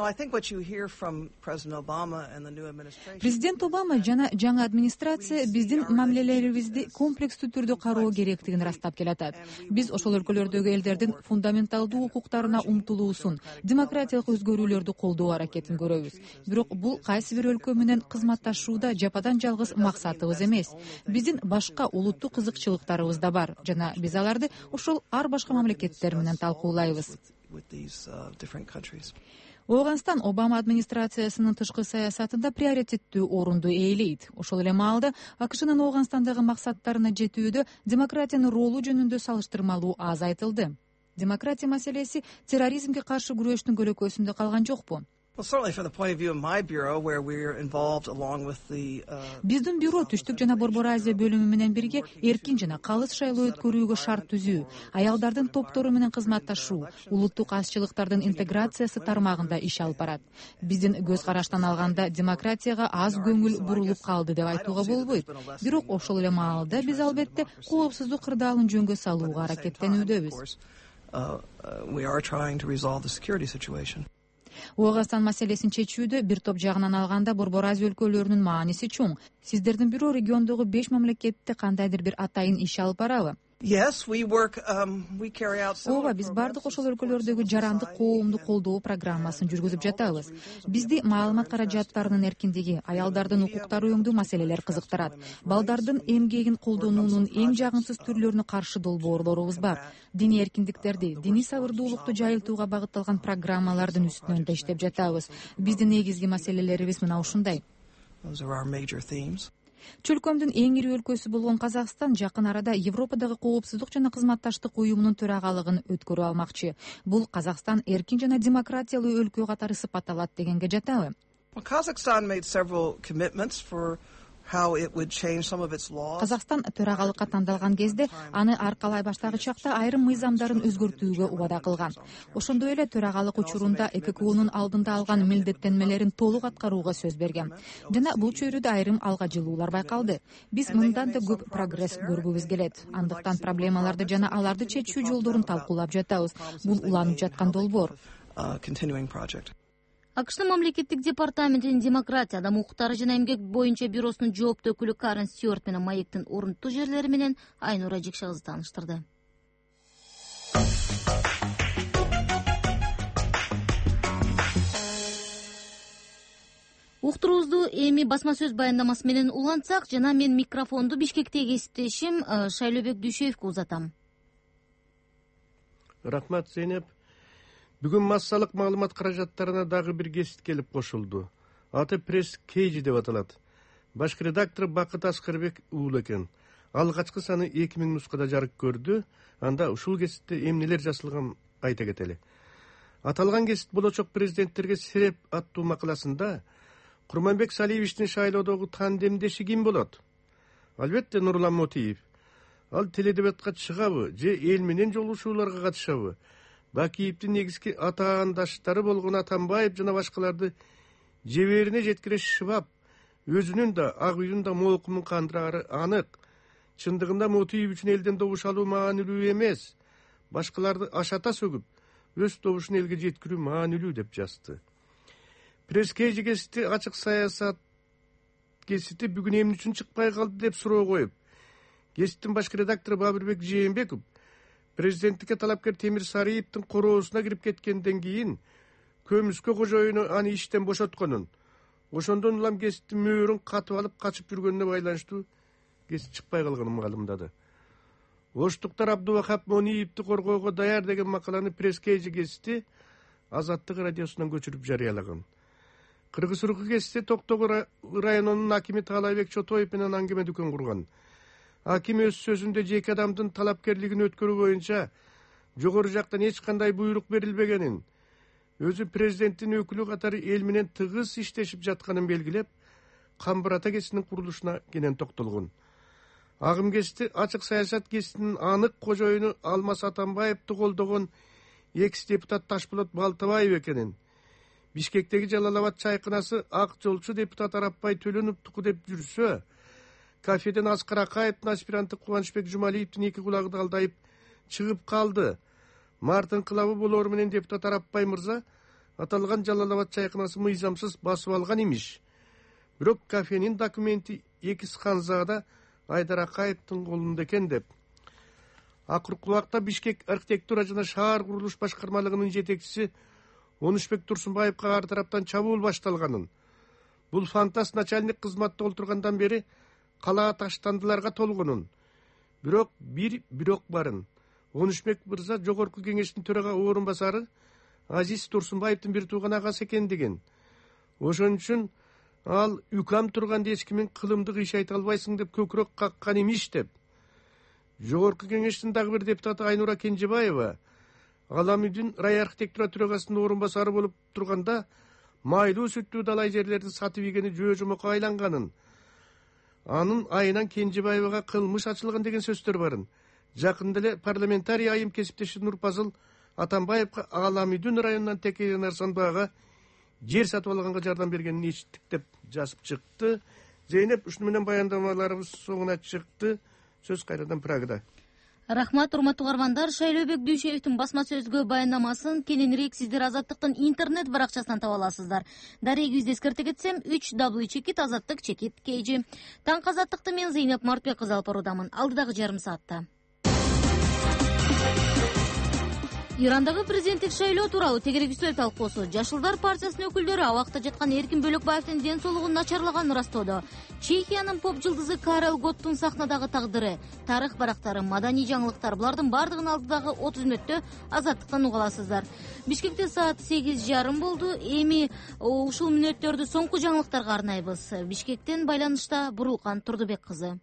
Президент Обама жана жаңы администрация биздин мамилелерибизди комплекстүү түрдө кароо керектигин ырастап келатат. Биз ошол өлкөлөрдөгү элдердин фундаменталдуу укуктарына умтулуусун, демократиялык өзгөрүүлөрдү колдоо аракетин көрөбүз. Бирок бул кайсы бир өлкө менен кызматташууда жападан жалгыз максатыбыз эмес. Биздин башка улуттуу кызыкчылыктарыбыз да бар жана биз аларды ошол ар башка мамлекеттер менен талкуулайбыз. Оогунстан Обама администрациясынын тышкы саясатында приоритеттүү орунду ээлейт. Ошол эле маалда АКШнын Оогунстандагы максаттарына жетүүдө демократиянын ролу жөнүндө салыштырмалуу аз айтылды. Демократия маселеси терроризмге каршы күрөштүн көлөкөсүндө калган жокпу? Биздин бюро Түштүк жана Борбор Азия бөлүмү менен бирге эркин жана калыс шайлоо өткөрүүгө шарт түзүү, аялдардын топтору менен кызматташуу, улуттук азчылыктардын интеграциясы тармагында иш алып барат. Биздин көз караштан алганда демократияга аз көңүл бурулуп калды деп айтууга болбойт. Бирок ошол эле маалда биз албетте коопсуздук кырдаалын жөнгө салууга аракеттенүүдөбүз. Ооганстан маселесин чечүүдө бир топ жагынан алганда Борбор Азия өлкөлөрүнүн мааниси чоң. Сиздердин бирөө региондогу беш мамлекетте кандайдыр бир атайын иш алып барабы? Ооба, биз бардык ошол өлкөлөрдөгү жарандык коомду колдоо программасын жүргүзүп жатабыз. Бизди маалымат каражаттарынын эркиндиги, аялдардын укуктары өңдүү маселелер кызыктырат. Балдардын эмгегин колдонуунун эң жагымсыз түрлөрүнө каршы долбоорлорубуз бар. Диний эркиндиктерди, диний сабырдуулукту жайылтууга багытталган программалардын үстүнөн да иштеп жатабыз. Биздин негизги маселелерибиз мына ушундай. Чөлкөмдүн эң ири өлкөсү болгон Казакстан жакын арада Европадагы коопсуздук жана кызматташтык уюмунун төрагалыгын өткөрүп алмакчы. Бул Казакстан эркин жана демократиялуу өлкө катары сыпатталат дегенге жатабы? Казакстан төрагалыкка тандалган кезде аны аркалай баштагы чакта айрым мыйзамдарын өзгөртүүгө убада кылган. Ошондой эле төрагалык учурунда Э К К Унун алдында алган милдеттенмелерин толук аткарууга сөз берген. Жана бул чөйрөдө айрым алга жылуулар байкалды. Биз мындан да көп прогресс көргүбүз келет. Андыктан проблемаларды жана аларды чечүү жолдорун талкуулап жатабыз. Бул уланып жаткан долбоор. АКШтын мамлекеттик департаментинин демократия, адам укуктары жана эмгек боюнча бюросунун жооптуу өкүлү Карен Стюарт менен маектин орунтуу жерлери менен Айнура Жекшагызы тааныштырды. Уктуруубузду эми басма сөз баяндамасы менен улантсак жана мен микрофонду Бишкектеги кесиптешим Шайлообек Дүйшөевгө узатам. Рахмат, Зейнеп. Бүгүн массалык маалымат каражаттарына дагы бир кесип келип кошулду. Аты пресс кейжи деп аталат. Баш редактор Бакыт Аскарбек уулу экен. Алгачкы саны эки миң нускада жарык көрдү. Анда ушул кесипте эмнелер жазылган айта кетели. Аталган кесип болочок президенттерге сереп аттуу макаласында Курманбек Салиевичтин шайлоодогу тандемдеши ким болот? Албетте Нурлан Мотиев. Ал теледебатка чыгабы же эл менен жолугушууларга катышабы? Бакиевдин негизги атаандаштары болгон Атамбаев жана башкаларды жеберине жеткире шыбап, өзүнүн да ак үйдүн да молкумун кандырары анык. Чындыгында Мотиев үчүн элден добуш алуу маанилүү эмес, башкаларды ашата сөгүп, өз добушун элге жеткирүү маанилүү деп жазды. Пресс-кейжи кесипти ачык саясат кесипти бүгүн эмне үчүн чыкпай калды деп суроо коюп, кесиптин башкы редактору Бабырбек Жээнбеков президенттикке талапкер Темир Сариевдин короосуна кирип кеткенден кийин көмүскө кожоюну аны иштен бошотконун, ошондон улам кесиптин мөөрүн катып алып качып жүргөнүнө байланыштуу кесип чыкпай калганын маалымдады. Оштуктар Абдувахап Мониевди коргоого даяр деген макаланы пресс-кейжи кесипти Азаттык радиосунан көчүрүп жарыялаган. Кыргыз Уруку кесипти Токтогул районунун акими Таалайбек Чотоев менен аңгеме дүкөн курган. Аким өз сөзүндө жеке адамдын талапкерлигин өткөрүү боюнча жогору жактан эч кандай буйрук берилбегенин, өзү президенттин өкүлү катары эл менен тыгыз иштешип жатканын белгилеп, Камбыр ата кесинин курулушуна кенен токтолгон. Агым кесипти ачык саясат кесинин анык кожоюну Алмаз Атамбаевди колдогон экс депутат Ташболот Балтабаев экенин, Бишкектеги Жалалабад чайканасы ак жолчу депутат Арапбай Төлөнөптүкү деп жүрсө, кафеден Аскар Акаевдин аспиранты Кубанычбек Жумалиевдин эки кулагы далдайып чыгып калды. Март инкылабы болоору менен депутат Арапбай мырза аталган Жалалабад чайканасы мыйзамсыз басып алган имиш. Бирок кафенин документи Экис Ханзада Айдар Акаевдин колунда экен деп. Акыркы убакта Бишкек архитектура жана шаар курулуш башкармалыгынын жетекчиси Онушбек Турсунбаевга ар тараптан чабуул башталганын, бул фантаз начальник кызматта олтургандан бери калаа таштандыларга толгонун. Бирок бир бирок барын. Онушбек мырза жогорку кеңештин төрага орун басары Азиз Турсунбаевдин бир тууган агасы экендигин. Ошон үчүн ал үкам турганда эч кимин кылымдык иш айта албайсың деп көкүрөк каккан имиш деп. Жогорку кеңештин дагы бир депутаты Айнура Кенжебаева Аламидин рай архитектура төрагасынын орун басары болуп турганда майлуу сүттүү далай жерлерди сатып ийгени жөө жумукка айланганын, анын айынан Кенжебаевага кылмыш ачылган деген сөздөр барын. Жакында эле парламентарий айым кесиптеши Нурпазыл Атамбаевга Аламидүн районунан Текерен Арсанбаага жер сатып алганга жардам бергенин эчиттик деп жазып чыкты. Зейнеп, ушуну менен баяндамаларыбыз соңуна чыкты. Сөз кайрадан Прагада. Рахмат, урматтуу угармандар. Шайлообек Дүйшеевдин басма сөзгө баяндамасын кененирээк сиздер Азаттыктын интернет баракчасынан таба аласыздар. Дарегибизди эскерте кетсем, үч дабл ю чекит азаттык чекит kg. Таңкы Азаттыкты мен Зейнеп Мартбек кызы алып баруудамын. Алдыдагы жарым саатта. Ирандагы президенттик шайлоо тууралуу тегерегүстөр талкуусу. Жашылдар партиясынын өкүлдөрү абакта жаткан Эркин Бөлөкбаевдин ден соолугун начарлаганын ырастоодо. Чехиянын поп жылдызы Карел Готтун сахнадагы тагдыры, тарых барактары, маданий жаңылыктар — булардын бардыгын алдыдагы отуз мүнөттө Азаттыктан уга аласыздар. Бишкекте саат сегиз жарым болду. Эми ушул мүнөттөрдү соңку жаңылыктарга арнайбыз. Бишкектен байланышта Бурулкан Турдубек кызы.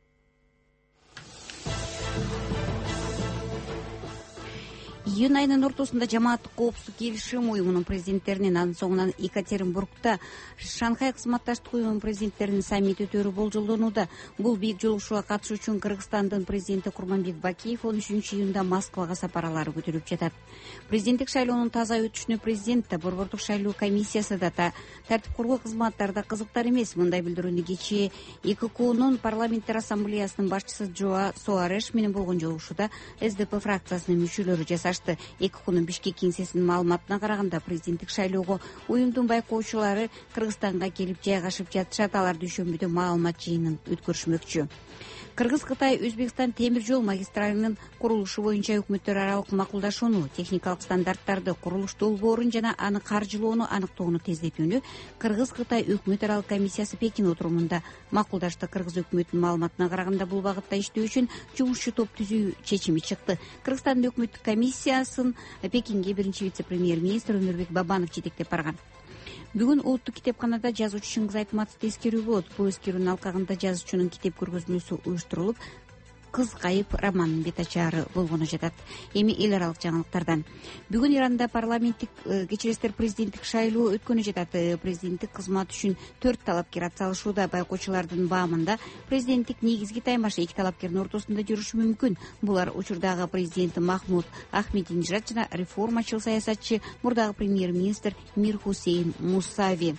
Июнь айынын ортосунда жамааттык коопсуздук келишим уюмунун президенттеринин, анын соңунан Екатеринбургда Шанхай кызматташтык уюмунун президенттеринин саммити өтөрү болжолдонууда. Бул бийик жолугушууга катышуу үчүн Кыргызстандын президенти Курманбек Бакиев он үчүнчү июнда Москвага сапаралары көтөрүлүп жатат. Президенттик шайлоонун таза өтүшүнө президент да, борбордук шайлоо комиссиясы да, тартип коргоо кызматтары да кызыктар эмес. Мындай билдирүүнү кечээ И К Кнун парламенттер ассамблеясынын башчысы Жоа Суареш менен болгон жолугушууда С Д П фракциясынын мүчөлөрү жасашты. И К Кнун Бишкек кеңсесинин маалыматына караганда, президенттик шайлоого уюмдун байкоочулары Кыргызстанга келип жайгашып жатышат. Алар дүйшөмбүдө маалымат жыйынын өткөрүшмөкчү. Кыргыз, Кытай, Өзбекстан темир жол магистралынын курулушу боюнча өкмөттөр аралык макулдашууну, техникалык стандарттарды, курулуш долбоорун жана аны каржылоону аныктоону тездетүүнү Кыргыз, Кытай өкмөт аралык комиссиясы Пекин отурумунда макулдашты. Кыргыз өкмөтүнүн маалыматына караганда, бул багытта иштөө үчүн жумушчу топ түзүү чечими чыкты. Кыргызстандын өкмөттүк комиссиясын Пекинге биринчи вице-премьер-министр Өмүрбек Бабанов жетектеп барган. Бүгүн Улуттук китепканада жазуучу Чыңгыз Айтматовду эскерүү болот. Бул эскерүүнүн алкагында жазуучунун китеп көргөзмөсү уюштурулуп, Кыз кайып романынын бет ачаары болгону жатат. Эми эл аралык жаңылыктардан. Бүгүн Иранда парламенттик кечиресиздер президенттик шайлоо өткөнү жатат. Президенттик кызмат үчүн төрт талапкер атсалышууда. Байкоочулардын баамында президенттик негизги таймаш эки талапкердин ортосунда жүрүшү мүмкүн. Булар учурдагы президенти Махмуд Ахмединежад жана реформачыл саясатчы мурдагы премьер-министр Мир Хусейн Мусави.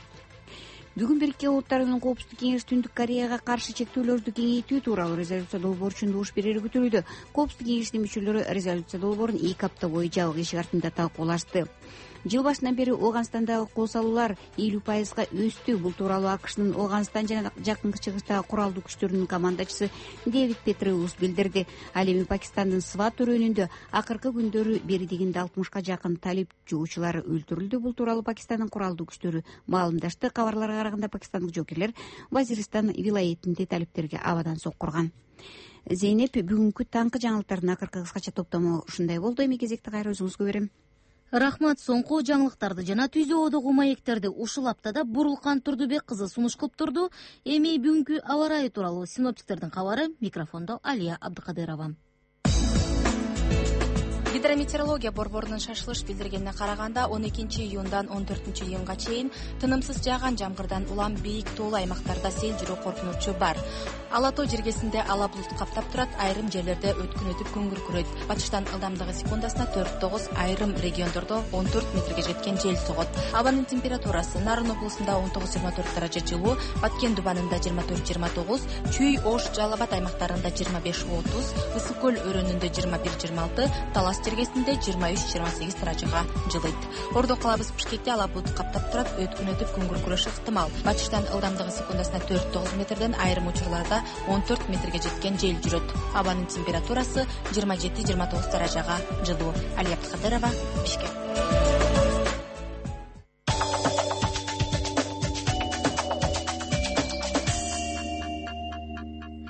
Бүгүн Бириккен Улуттар Уюмунун Коопсуздук кеңеши Түндүк Кореяга каршы чектөөлөрдү кеңейтүү тууралуу резолюция долбоору үчүн добуш берери күтүлүүдө. Коопсуздук кеңешинин мүчөлөрү резолюция долбоорун эки апта бою жабык эшик артында талкуулашты. Жыл башынан бери Ооганстандагы кол салуулар элүү пайызга өстү. Бул тууралуу АКШнын Ооганстан жана Жакынкы Чыгыштагы куралдуу күчтөрүнүн командачысы Дэвид Петреус билдирди. Ал эми Пакистандын Сват өрөөнүндө акыркы күндөрү бери дегенде алтымышка жакын талиб жуучулары өлтүрүлдү. Бул тууралуу Пакистандын куралдуу күчтөрү маалымдашты. Кабарларга караганда, пакистандык жокерлер Вазиристан вилаятинде талиптерге абадан соккурган. Зейнеп, бүгүнкү таңкы жаңылыктардын акыркы кыскача топтому ушундай болду. Эми кезекти кайра өзүңүзгө берем. Рахмат. Соңку жаңылыктарды жана түзөөдөгү маектерди ушул аптада Бурулкан Турдубек кызы сунуш кылып турду. Эми бүгүнкү аба ырайы тууралуу синоптиктердин кабары. Микрофондо Алия Абдыкадырова. Гидрометеорология борборунун шашылыш билдиргенине караганда, он экинчи июндан он төртүнчү июнга чейин тынымсыз жааган жамгырдан улам бийик тоолуу аймактарда сел жүрүү коркунучу бар. Ала тоо жергесинде ала булут каптап турат, айрым жерлерде өткүн өтүп күн күркүрөйт. Батыштан ылдамдыгы секундасына төрт тогуз, айрым региондордо он төрт метрге жеткен жел согот. Абанын температурасы: Нарын облусунда он тогуз жыйырма төрт даража жылуу, Баткен Дубанында жыйырма төрт жыйырма тогуз, Чүй, Ош, Жалал Абад аймактарында жыйырма беш отуз, Ысык көл өрөөнүндө жыйырма бир жыйырма алты, Талас жергесинде жыйырма үч жыйырма сегиз даражага жылыйт. Ордо калабыз Бишкекте ала булут каптап турат, өткүн өтүп күн күркүрөшү ыктымал. Батыштан ылдамдыгы секундасына төрт тогуз метрден, айрым учурларда он төрт метрге жеткен жел жүрөт. Абанын температурасы жыйырма жети жыйырма тогуз даражага жылуу. Алия Абдыкадырова, Бишкек. Таңкы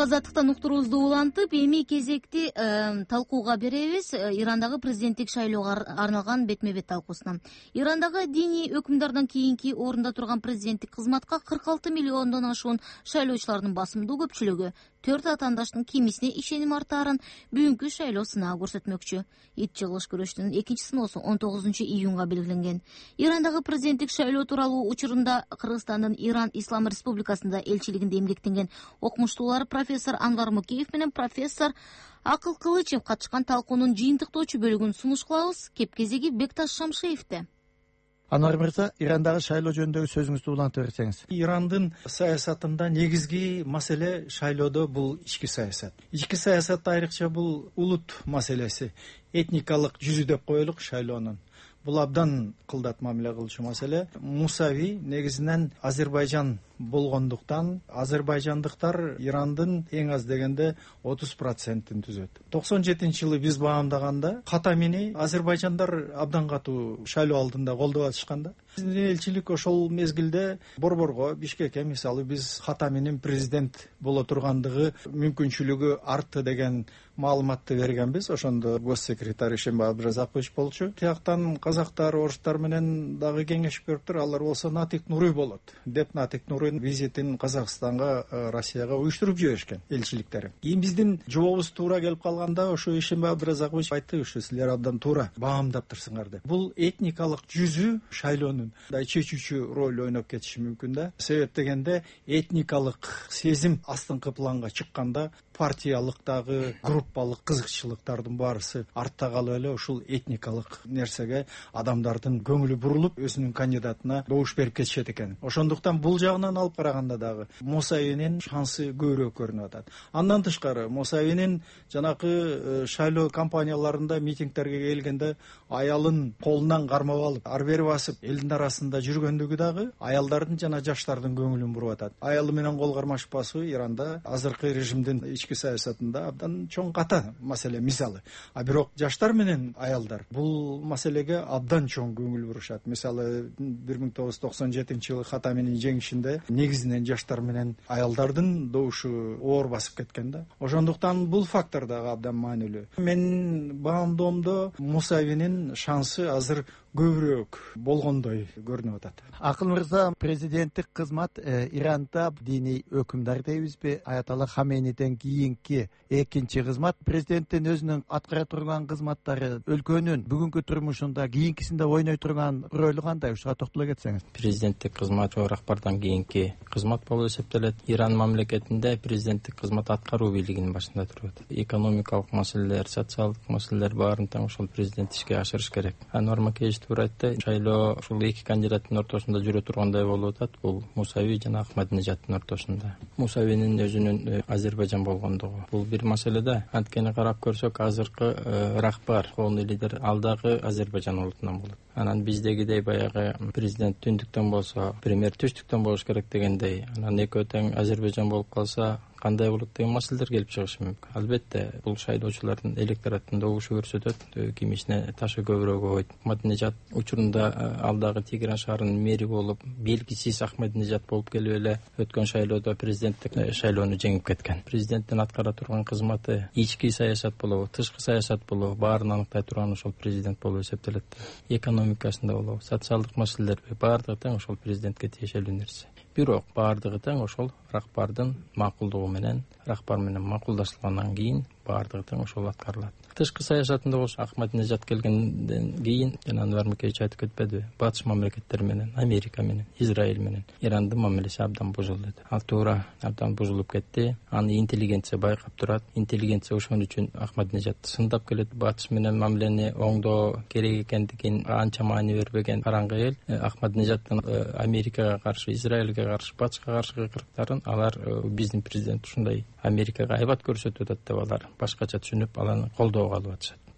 башка азаттыктан уктуруубузду улантып, эми кезекти талкууга беребиз. Ирандагы президенттик шайлоого арналган бетме бет талкуусуна. Ирандагы диний өкүмдардан кийинки орунда турган президенттик кызматка кырк алты миллиондон ашуун шайлоочулардын басымдуу көпчүлүгү төрт атаандаштын кимисине ишеним артаарын бүгүнкү шайлоо сынаа көрсөтмөкчү. Ит жыгылыш күрөштүн экинчи сыноосу он тогузунчу июнга белгиленген. Ирандагы президенттик шайлоо тууралуу учурунда Кыргызстандын Иран Ислам Республикасында элчилигинде эмгектенген окумуштуулар профессор Анвар Мукеев менен профессор Акыл Кылычев катышкан талкуунун жыйынтыктоочу бөлүгүн сунуш кылабыз. Кеп кезеги Бекташ Шамшеевде. Анвар мырза, Ирандагы шайлоо жөнүндөгү сөзүңүздү улантып берсеңиз. Ирандын саясатында негизги маселе шайлоодо бул ички саясат. Ички саясатта айрыкча бул улут маселеси, этникалык жүзү деп коелук шайлоонун. Бул абдан кылдат мамиле кылчу маселе. Мусави негизинен Азербайжан болгондуктан азербайжандыктар Ирандын эң аз дегенде отуз процентин түзөт. токсон жетинчи жылы биз баамдаганда Хатамини азербайжандар абдан катуу шайлоо алдында колдоп атышканда, биздин элчилик ошол мезгилде Борборго, Бишкекке мисалы биз Хатаминин президент боло тургандыгы мүмкүнчүлүгү артты деген маалыматты бергенбиз. Ошондо госсекретарь Ишембай Абдыразакович болчу. Тияктан казактар, орустар менен дагы кеңешип көрүптүр. Алар болсо Натик Нуруй болот деп Натик Нуруй визитин Казакстанга, Россияга уюштуруп жиберишкен элчиликтери. Кийин биздин жообубуз туура келип калганда ошо Ишембай Абдыразакович айтты, ушу силер абдан туура баамдаптырсыңар деп. Бул этникалык жүзү шайлоонун да чечүүчү роль ойноп кетиши мүмкүн да. Себеп дегенде этникалык сезим астыңкы планга чыкканда партиялыктагы группалык кызыкчылыктардын баарысы артта калып эле ушул этникалык нерсеге адамдардын көңүлү бурулуп өзүнүн кандидатына добуш берип кетишет экен. Ошондуктан бул жагынан алып караганда дагы Мусавинин шансы көбүрөөк көрүнүп атат. Андан тышкары Мусавинин жанакы шайлоо кампанияларында митингтерге келгенде аялын колунан кармап алып, ар бери басып элдин арасында жүргөндүгү дагы аялдардын жана жаштардын көңүлүн буруп атат. Аялы менен кол кармашып басуу Иранда азыркы режимдин ички саясатында абдан чоң ката маселе мисалы. А бирок жаштар менен аялдар бул маселеге абдан чоң көңүл бурушат. Мисалы бир миң тогуз жүз токсон жетинчи жылы Хатаминин жеңишинде негизинен жаштар менен аялдардын добушу оор басып кеткен да. Ошондуктан бул фактор дагы абдан маанилүү. Менин баамдоомдо Мусавинин шансы азыр көбүрөөк болгондой көрүнүп атат. Акыл мырза, президенттик кызмат Иранда диний өкүмдар дейбизби, Аятолла Хамениден кийинки экинчи кызмат. Президенттин өзүнүн аткара турган кызматтары өлкөнүн бүгүнкү турмушунда кийинкисинде ойной турган ролу кандай? Ушуга токтоло кетсеңиз. Президенттик кызмат рахбардан кийинки кызмат болуп эсептелет. Иран мамлекетинде президенттик кызмат аткаруу бийлигинин башында туруп атат. Экономикалык маселелер, социалдык маселелер баарын тең ошол президент ишке ашырыш керек. Анвар Мукеев туура айтты. Шайлоо ушул эки кандидаттын ортосунда жүрө тургандай болуп атат. Бул Мусави жана Ахмадинежаттын ортосунда. Мусавинин өзүнүн Азербайжан болгондугу бул бир маселе да. Анткени карап көрсөк, азыркы рахбар, коомдук лидер алдагы Азербайжан улутунан болот. Анан биздегидей баягы президент түндүктөн болсо, премьер түштүктөн болуш керек дегендей, анан экөө тең Азербайжан болуп калса кандай болот деген маселелер келип чыгышы мүмкүн. Албетте бул шайлоочулардын электораттын добушу көрсөтөт, кимисине ташы көбүрөөк ойт. Ахмадинежат учурунда алдагы Тегеран шаарынын мэри болуп, белгисиз Ахмадинежат болуп келип эле өткөн шайлоодо президенттик шайлоону жеңип кеткен. Президенттин аткара турган кызматы ички саясат болобу, тышкы саясат болобу, баарын аныктай турган ошол президент болуп эсептелет. Экономикасында болобу, социалдык маселелерби баардыгы тең ошол президентке тиешелүү нерсе. Бирок баардыгы тең ошол рахбардын макулдугу менен, рахбар менен макулдашылгандан кийин баардыгы тең ошол аткарылат. Тышкы саясатында болсо Ахмадинежат келгенден кийин жана Анвар Мукеев айтып кетпеди, батыш мамлекеттер менен, Америка менен, Израиль менен Ирандын мамилеси абдан бузулду. Ал туура абдан бузулуп кетти. Аны интеллигенция байкап турат. Интеллигенция ошон үчүн Ахмадинежатты сындап келет. Батыш менен мамилени оңдоо керек экендигин анча маани бербеген караңгы эл Ахмадинежаттын Америкага каршы, Израилге каршы, батышка каршы кырктарын алар биздин президент ушундай Америкага айбат көрсөтүп атат деп алар башкача түшүнүп, аланы колдоого алып атышат.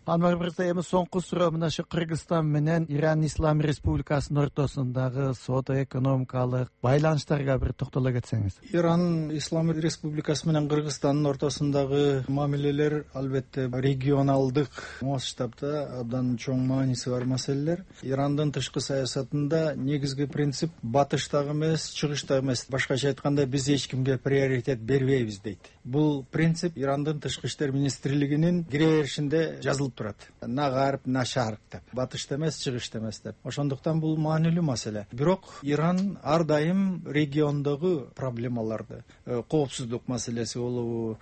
Анвар мырза, эми соңку суроо мына ушу Кыргызстан менен Иран Ислам Республикасынын ортосундагы соода экономикалык байланыштарга бир токтоло кетсеңиз. Иран Ислам Республикасы менен Кыргызстандын ортосундагы мамилелер албетте регионалдык масштабда абдан чоң мааниси бар маселелер. Ирандын тышкы саясатында негизги принцип батыштагы эмес, чыгыштагы эмес. Башкача айтканда, биз эч кимге приоритет бербейбиз дейт. Бул принцип Ирандын тышкы иштер министрлигинин киреберишинде жазылып турат. На гарп, на шарк деп. Батышта эмес, чыгышта эмес деп. Ошондуктан бул маанилүү маселе. Бирок Иран ар дайым региондогу проблемаларды, коопсуздук маселеси болобу,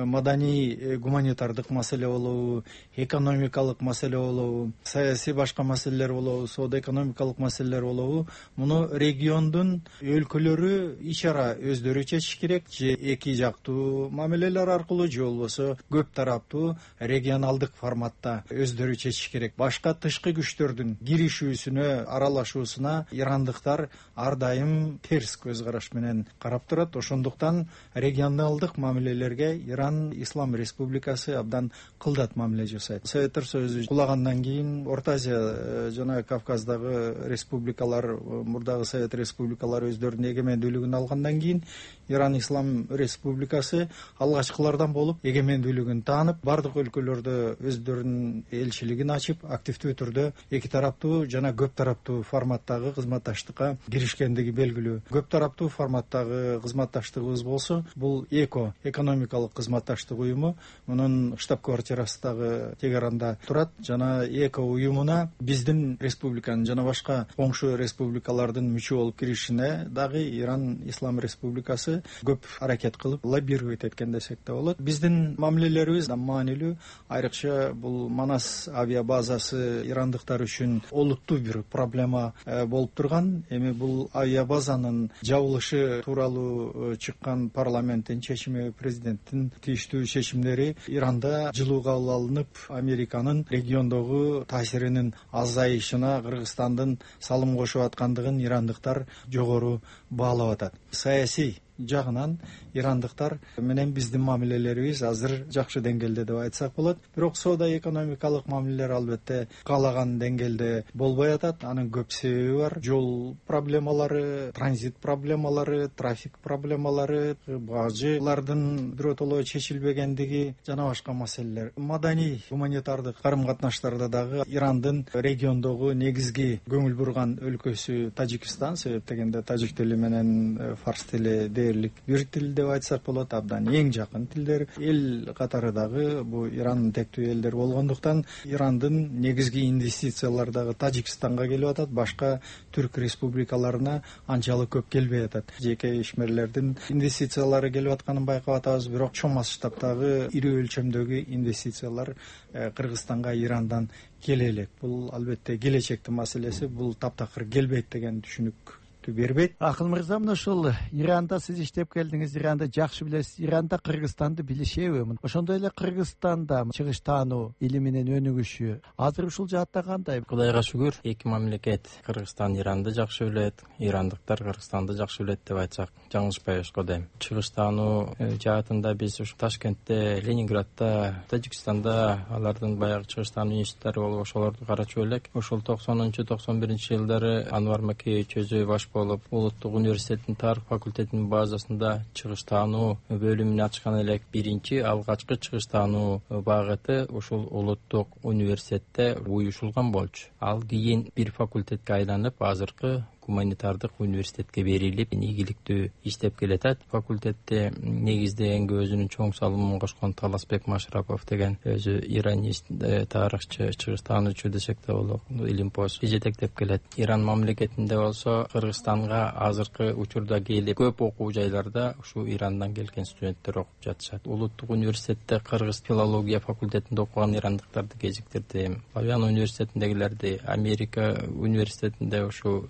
маданий гуманитардык маселе болобу, экономикалык маселе болобу, саясий башка маселелер болобу, соода экономикалык маселелер болобу, муну региондун өлкөлөрү ич ара өздөрү чечиш керек, же эки жактуу мамилелер аркылуу, же болбосо көп тараптуу регионалдык форматта өздөрү чечиш керек. Башка тышкы күчтөрдүн киришүүсүнө, аралашуусуна ирандыктар ар дайым терс көз караш менен карап турат. Ошондуктан регионалдык мамилелерге Иран Ислам Республикасы абдан кылдат мамиле жасайт. Советтер Союзу кулагандан кийин Орто Азия жана Кавказдагы республикалар, мурдагы Совет республикалары өздөрүнүн эгемендүүлүгүн алгандан кийин Иран Ислам Республикасы алгачкылардан болуп эгемендүүлүгүн таанып, бардык өлкөлөрдө өздөрүнүн элчилигин ачып, активдүү түрдө эки тараптуу жана көп тараптуу форматтагы кызматташтыкка киришкендиги белгилүү. Көп тараптуу форматтагы кызматташтыгыбыз болсо, бул ЭКО экономикалык кызматташтык уюму, мунун штаб-квартирасы дагы Тегеранда турат. Жана ЭКО уюмуна биздин республиканын жана башка коңшу республикалардын мүчө болуп киришине дагы Иран Ислам Республикасы көп аракет кылып, лоббировать эткен десек да болот. Биздин мамилелерибиз маанилүү. Айрыкча бул Манас авиа базасы ирандыктар үчүн олуттуу бир проблема болуп турган. Эми бул авиа базанын жабылышы тууралуу чыккан парламенттин чечими, президенттин тийиштүү чечимдери Иранда жылуу кабыл алынып, Американын региондогу таасиринин азайышына Кыргызстандын салым кошуп аткандыгын ирандыктар жогору баалап атат. Саясий жагынан ирандыктар менен биздин мамилелерибиз азыр жакшы деңгээлде деп айтсак болот. Бирок соода экономикалык мамилелер албетте каалаган деңгээлде болбой атат. Анын көп себеби бар. Жол проблемалары, транзит проблемалары, трафик проблемалары, бажылардын биротоло чечилбегендиги жана башка маселелер. Маданий гуманитардык карым-катнаштарда дагы Ирандын региондогу негизги көңүл бурган өлкөсү Тажикстан, себеп дегенде тажик тили менен фарс тили дээрлик бир тил деп айтсак болот, абдан эң жакын тилдер. Эл катары дагы бу Ирандын тектүү элдер болгондуктан Ирандын негизги инвестициялары дагы Тажикстанга келип атат, башка түрк республикаларына анчалык көп келбей атат. Жеке ишмерлердин инвестициялары келип атканын байкап атабыз, бирок чоң масштабтагы ири өлчөмдөгү инвестициялар Кыргызстанга Ирандан келе элек. Бул албетте келечектин маселеси, бул таптакыр келбейт деген түшүнүк бербейт. Акыл мырза, мына ушул Иранда сиз иштеп келдиңиз, Иранда жакшы билесиз. Иранда Кыргызстанды билишеби? Ошондой эле Кыргызстанда чыгыш таануу илиминин өнүгүшү азыр ушул жаатта кандай? Кудайга шүгүр, эки мамлекет, Кыргызстан Иранды жакшы билет, ирандыктар Кыргызстанды жакшы билет деп айтсак жаңылышпайбыз го дейм. Чыгыш таануу жаатында биз ушу Ташкентте, Ленинградда, Тажикстанда алардын баягы чыгыш таануу институттары болуп, ошолорду карачу элек. Ошол токсонунчу токсон биринчи жылдары Анвар Макеевич өзү баш болуп, Улуттук университеттин тарых факультетинин базасында чыгыш таануу бөлүмүн ачкан элек. Биринчи алгачкы чыгыш таануу багыты ушул Улуттук университетте уюшулган болчу. Ал кийин бир факультетке айланып, азыркы гуманитардык университетке берилип, ийгиликтүү иштеп келатат. Факультетте негиздегенге өзүнүн чоң салымын кошкон Таласбек Машрапов деген өзү иранист, тарыхчы, чыгыш таануучу десек да болот, илимпоз жетектеп келет. Иран мамлекетинде болсо Кыргызстанга азыркы учурда келип, көп окуу жайларда ушу Ирандан келген студенттер окуп жатышат. Улуттук университетте кыргыз филология факультетинде окуган ирандыктарды кезиктирдим. Лавиан университетиндегилерди, Америка университетинде ушу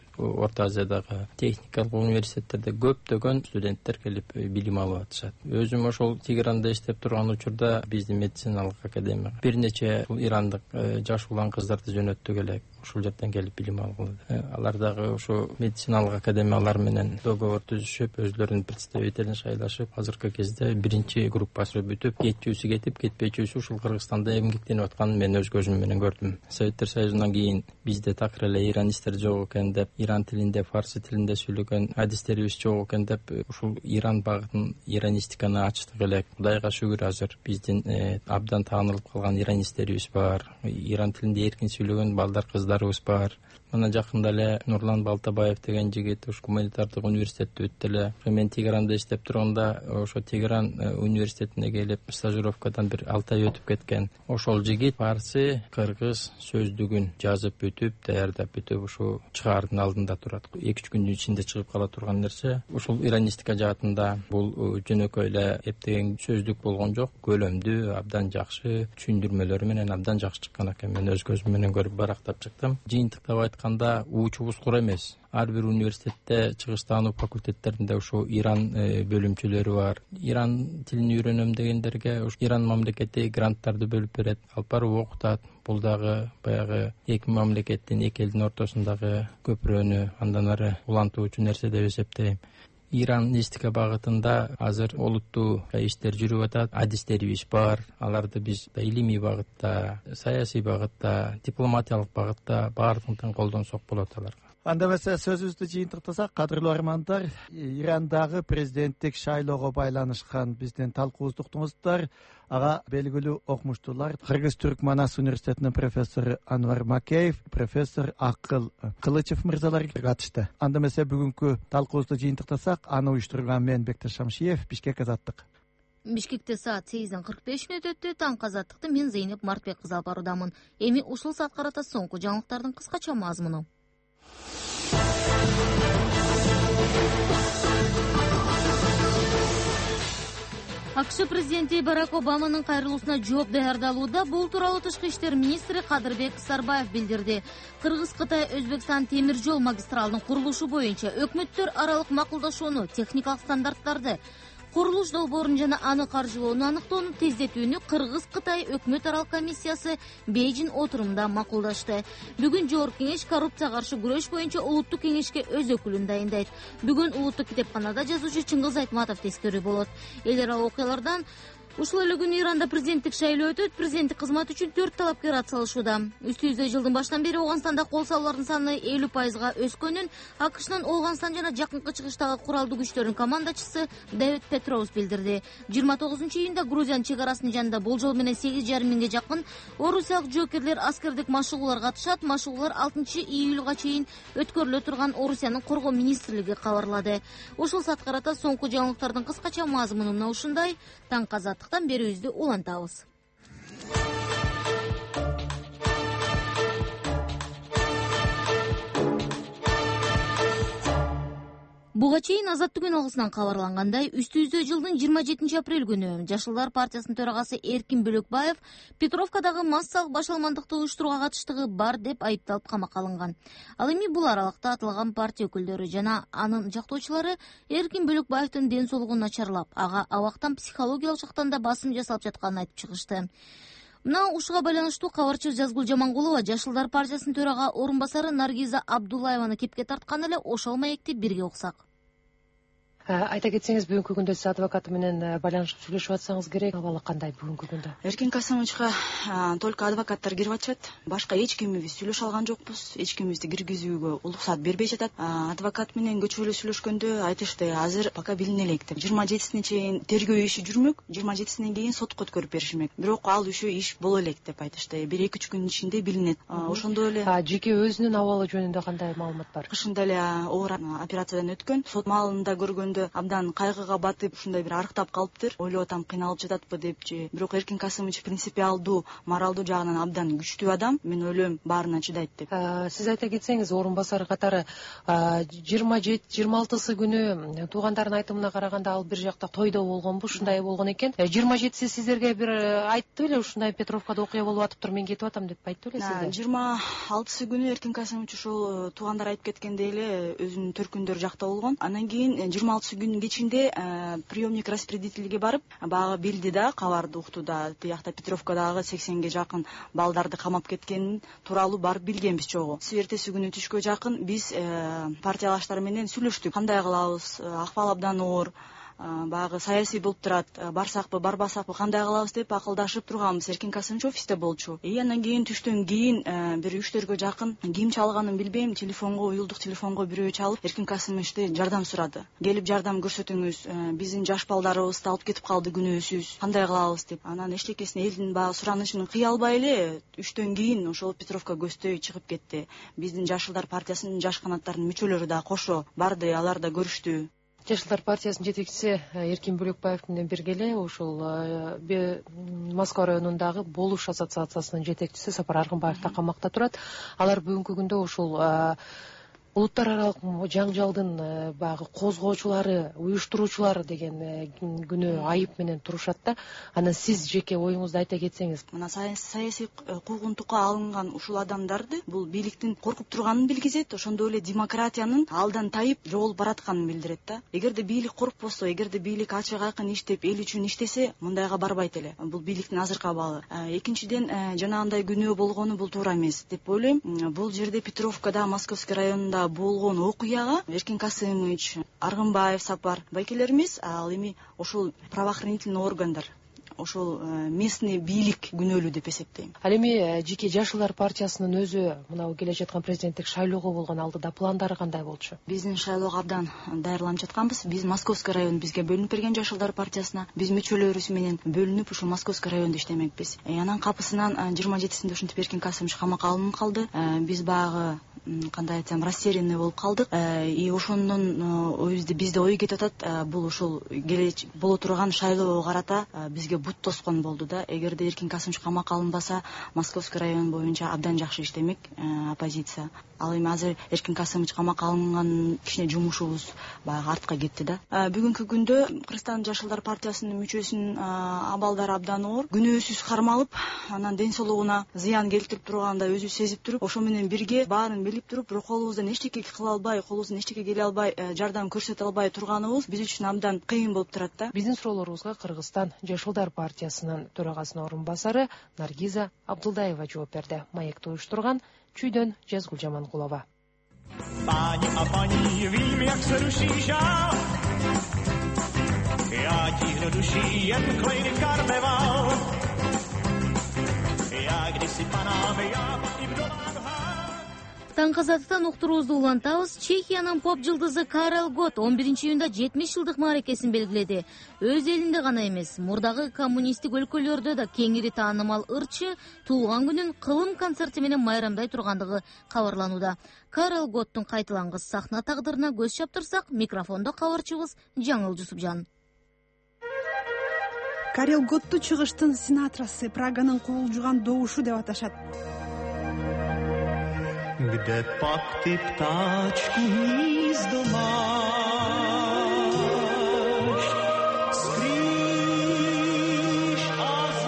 Орто Азиядагы техникалык университеттерде көптөгөн студенттер келип билим алып атышат. Өзүм ошол Тегеранда иштеп турган учурда биздин медициналык академияга бир нече ирандык жаш улан кыздарды жөнөттүк элек. Ушул жерден келип билим алгылады. Алар дагы ошо медициналык академиялар менен договор түзүшүп, өзлөрүнүн представителин шайлашып, азыркы кезде биринчи группасы бүтүп, кетчүүсү кетип, кетпечүүсү ушул Кыргызстанда эмгектенип атканын мен өз көзүм менен көрдүм. Советтер Союзунан кийин бизде такыр эле иранистер жок экен деп, иран тилинде, фарсы тилинде сүйлөгөн адистерибиз жок экен деп, ушул Иран багытын, иранистиканы ачтык элек. Кудайга шүгүр, азыр биздин абдан таанылып калган иранисттерибиз бар. Иран тилинде эркин сүйлөгөн балдар, кыздарыбыз бар. Мына жакында эле Нурлан Балтабаев деген жигит ушу гуманитардык университетти бүтүп эле. Мен Тегеранда иштеп турганда ошо Тегеран университетине келип стажировкадан бир алты ай өтүп кеткен. Ошол жигит фарсы, кыргыз сөздүгүн жазып бүтүп, даярдап бүтүп ушу чыгаардын алдында турат. эки үч күндүн ичинде чыгып кала турган нерсе. Ушул иранистика жаатында бул жөнөкөй эле эптеген сөздүк болгон жок. Көлөмдүү, абдан жакшы, түшүндүрмөлөрү менен абдан жакшы чыккан экен. Мен өз көзүм менен көрүп барактап чыктым. Жыйынтыктап айтканда уучубуз кур эмес. Ар бир университетте, чыгыштаануу факультеттеринде ошо Иран бөлүмчөлөрү бар. Иран тилин үйрөнөм дегендерге Иран мамлекети гранттарды бөлүп берет, алып барып окутат. Бул дагы баягы эки мамлекеттин, эки элдин ортосундагы көпүрөнү андан ары улантуучу нерсе деп эсептейм. Иранистика багытында азыр олуттуу иштер жүрүп атат, адистерибиз бар. Аларды биз илимий багытта, саясий багытта, дипломатиялык багытта баардыгын колдонсок болот аларга. Анда эмесе сөзүбүздү жыйынтыктасак, кадырлуу армандар, Ирандагы президенттик шайлоого байланышкан биздин талкуубузду уктуңуздар. Ага белгилүү окумуштуулар, Кыргыз-Түрк Манас университетинин профессору Анвар Макеев, профессор Акыл Кылычев мырзалар катышты. Анда эмесе бүгүнкү талкуубузду жыйынтыктасак, аны уюштурган мен Бектер Шамшиев, Бишкек Азаттык. Бишкекте саат сегизден кырк беш мүнөт өттү. Таңкы Азаттыкты мен Зейнеп Мартбек кызы алып баруудамын. Эми ушул саат карата соңку жаңылыктардын кыскача мазмуну. АКШ президенти Барак Обаманын кайрылуусуна жооп даярдалууда. Бул тууралуу тышкы иштер министри Кадырбек Сарбаев билдирди. Кыргыз-Кытай Өзбекстан темир жол магистралынын курулушу боюнча өкмөттөр аралык макулдашууну, техникалык стандарттарды, курулуш долбоорун жана аны каржылоону аныктоону тездетүүнү Кыргыз-Кытай өкмөт аралык комиссиясы Бейжин отурумда макулдашты. Бүгүн Жогорку кеңеш коррупцияга каршы күрөш боюнча улуттук кеңешке өз өкүлүн дайындайт. Бүгүн улуттук китепканада жазуучу Чыңгыз Айтматов тескерүү болот. Эл аралык окуялардан ушул эле күнү Иранда президенттик шайлоо өтөт. Президенттик кызмат үчүн төрт талапкер ат салышууда. Үстүбүздө жылдын башынан бери Ооганстанда кол салуулардын саны элүү пайызга өскөнүн АКШнын Ооганстан жана жакынкы чыгыштагы куралдуу күчтөрүнүн командачысы Дэвид Петроус билдирди. жыйырма тогузунчу июнда Грузиянын чек арасынын жанында болжол менен сегиз жарым миңге жакын орусиялык жоокерлер аскердик машыгуулар катышат. Машыгуулар алтынчы июлга чейин өткөрүлө турган Орусиянын коргоо министрлиги кабарлады. Ушул саат карата соңку жаңылыктардын кыскача мазмуну мына ушундай. Таңкы Азаттыктан берүүбүздү улантабыз. Буга чейин Азаттык күн алгысынан кабарлангандай, үстүбүздө жылдын жыйырма жетинчи апрель күнү Жашылдар партиясынын төрагасы Эркин Бөлөкбаев Петровкадагы массалык башаламандыкты уюштурууга катыштыгы бар деп айыпталып камакка алынган. Ал эми бул аралыкта аталган партия өкүлдөрү жана анын жактоочулары Эркин Бөлөкбаевдин ден соолугун начарлап, ага абактан психологиялык жактан да басым жасалып жатканын айтып чыгышты. Мына ушуга байланыштуу кабарчыбыз Жазгул Жамангулова Жашылдар партиясынын төрага орун басары Наргиза Абдуллаеваны кепке тарткан эле ошол маекти бирге уксак. Айта кетсеңиз, бүгүнкү күндө сиз адвокаты менен байланышып сүйлөшүп атсаңыз керек. Абалы кандай бүгүнкү күндө? Эркин Касымовичка только адвокаттар кирип атышат. Башка эч кимибиз сүйлөшө алган жокпуз. Эч кимибизди киргизүүгө уруксат бербей жатат. Адвокат менен көчөлө сүйлөшкөндө айтышты, азыр пока билине элек деп. жыйырма жетисине чейин тергөө иши жүрмөк, жыйырма жетисинен кийин сотко өткөрүп беришмек. Бирок ал еще иш боло элек деп айтышты. бир эки үч күндүн ичинде билинет. Ошондо эле жеке өзүнүн абалы жөнүндө кандай маалымат бар? Кышында эле оор операциядан өткөн. Сот маалында көргөндө көңүлдө абдан кайгыга батып ушундай бир арыктап калыптыр. Ойлоп атам кыйналып жататпы деп же. Бирок Эркин Касымович принципиалдуу, моралдуу жагынан абдан күчтүү адам. Мен ойлойм баарына чыдайт деп. Сиз айта кетсеңиз, орун басары катары жыйырма жети жыйырма алтысы күнү туугандардын айтымына караганда ал бир жакта тойдо болгонбу, ушундай болгон экен. жыйырма жетиси сиздерге бир айтты беле, ушундай Петровкада окуя болуп атыптыр, мен кетип атам деп айтты беле сизге? жыйырма алтысы күнү Эркин Касымович ошол туугандар айтып кеткендей эле өзүнүн төркүндөрү жакта болгон. Андан кийин жыйырма алтысы күнүн кечинде приемник распределительге барып, баягы билди да, кабарды укту да, биякта Петровкадагы сексенге жакын балдарды камап кеткенин тууралуу барып билгенбиз чогуу. Эртеси күнү түшкө жакын биз партиялаштар менен сүйлөштүк. Кандай кылабыз? Акбал абдан оор, баягы саясий болуп турат, барсакпы, барбасакпы, кандай кылабыз деп акылдашып турганбыз. Эркин Касымович офисте болчу. И андан кийин түштөн кийин бир үчтөргө жакын, ким чалганын билбейм, телефонго, уюлдук телефонго бирөө чалып, Эркин Касымовичти жардам сурады. Келип жардам көрсөтүңүз, биздин жаш балдарыбызды алып кетип калды күнөөсүз, кандай кылабыз деп. Анан эчтекесин элдин баягы суранычын кый албай эле үчтөн кийин ошол Петровка көздөй чыгып кетти. Биздин Жашылдар партиясынын жаш канаттарынын мүчөлөрү да кошо барды, алар да көрүштү. Жашылдар партиясынын жетекчиси Эркин Бөлөкбаев менен бирге эле ошол Москва районундагы Болуш ассоциациясынын жетекчиси Сапар Аргынбаев да камакта турат. Алар бүгүнкү күндө ошол улуттар аралык жаңжалдын баягы козгоочулары, уюштуруучулары деген күнөө айып менен турушат да. Анан сиз жеке оюңузду айта кетсеңиз. Мына саясий куугунтукка алынган ушул адамдарды бул бийликтин коркуп турганын билгизет, ошондой эле демократиянын алдан тайып жоголуп баратканын билдирет да. Эгерде бийлик коркпосо, эгерде бийлик ачык айкын иштеп, эл үчүн иштесе, мындайга барбайт эле. Бул бийликтин азыркы абалы. Экинчиден, жанагындай күнөө болгону бул туура эмес деп ойлойм. Бул жерде Петровкада, Московский районунда болгон окуяга Эркин Касымович, Аргынбаев, Сапар байкелерimiz ал эми ошол правоохранительный органдар, ошол местный бийлик күнөөлүү деп эсептейм. Ал эми жеке Жашылдар партиясынын өзү мына келе жаткан президенттик шайлоого болгон алдыда пландары кандай болчу? Биздин шайлоого абдан даярданып жатканбыз. Биз Московский район бизге бөлүнүп берген Жашылдар партиясына. Биз мүчөлөрүбүз менен бөлүнүп ушул Московский райондо иштемекпиз. Анан капысынан жыйырма жетисинде ушинтип Эркин Касымович камакка алынып калды. Биз баягы кандай айтсам растерянный болуп калдык. И ошондон өзүбүздө бизде ой кетип атат, бул ушул боло турган шайлоого карата бизге бут тоскон болду да. Эгерде Эркин Касымович камакка алынбаса, Московский район боюнча абдан жакшы иштемек оппозиция. Ал эми азыр Эркин Касымович камакка алынган кичине жумушубуз баягы артка кетти да. Бүгүнкү күндө Кыргызстан Жашылдар партиясынын мүчөсүнүн абалдары абдан оор, күнөөсүз кармалып, анан ден соолугуна зыян келтирип турганда өзү сезип туруп, ошо менен бирге баарын билип туруп, бирок колубуздан эчтеке кыла албай, колубуздан эчтеке келе албай, жардам көрсөтө албай турганыбыз биз үчүн абдан кыйын болуп турат да. Биздин суроолорубузга Кыргызстан Жашылдар партиясынын төрагасынын орун басары Наргиза Абдылдаева жооп берди. Маекти уюштурган Чүйдөн Жазгул Жаманкулова. Пани, а пани, вильми як сырушиша, я тигр души, ен клейни карневал, я гриси панаме, я и вдоланга. Таң казаттан уктуруубузду улантабыз. Чехиянын поп жылдызы Карел Гот он биринчи июнда жетимиш жылдык мааракесин белгиледи. Өз элинде гана эмес, мурдагы коммунисттик өлкөлөрдө да кеңири таанымал ырчы туулган күнүн кылым концерти менен майрамдай тургандыгы кабарланууда. Карел Готтун кайталангыс сахна тагдырына көз чаптырсак, микрофондо кабарчыбыз Жаңыл Жусупжан. Карел Готту чыгыштын Синатрасы, Праганын куулжуган добушу деп аташат. Где пак ты птачку гнездо маешь, скрипишь, а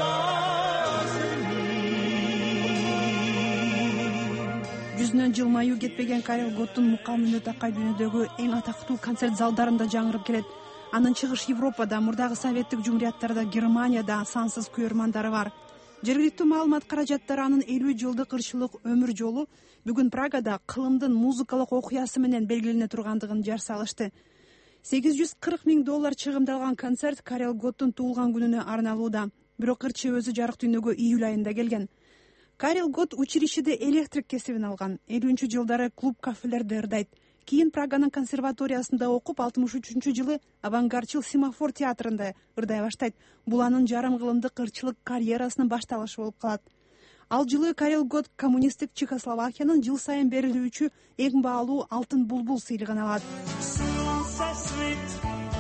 зазы. Жүзүнөн жылмаюу кетпеген Карел Готтун мукамы такай дүйнөдөгү эң атактуу концерт залдарында жаңырып келет. Анын чыгыш Европада, мурдагы советтик жумурияттарда, Германияда сансыз көрөрмандары бар. Жергиликтүү маалымат каражаттары анын элүү жылдык ырчылык өмүр жолу бүгүн Прагада кылымдын музыкалык окуясы менен белгилене тургандыгын жар салышты. сегиз жүз кырк миң доллар чыгымдалган концерт Карел Готтун туулган күнүнө арналууда. Бирок ырчы өзү жарык дүйнөгө июль айында келген. Карел Гот училищеде электрик кесибин алган. элүүнчү жылдары клуб кафелерде ырдайт. Кийин Праганын консерваториясында окуп, алтымыш үчүнчү жылы Авангардчыл Семафор театрында ырдай баштайт. Бул анын жарым кылымдык ырчылык карьерасынын башталышы болуп калат. Ал жылы Карел Гот коммунисттик Чехословакиянын жыл сайын берилүүчү эң баалуу Алтын булбул сыйлыгын алат.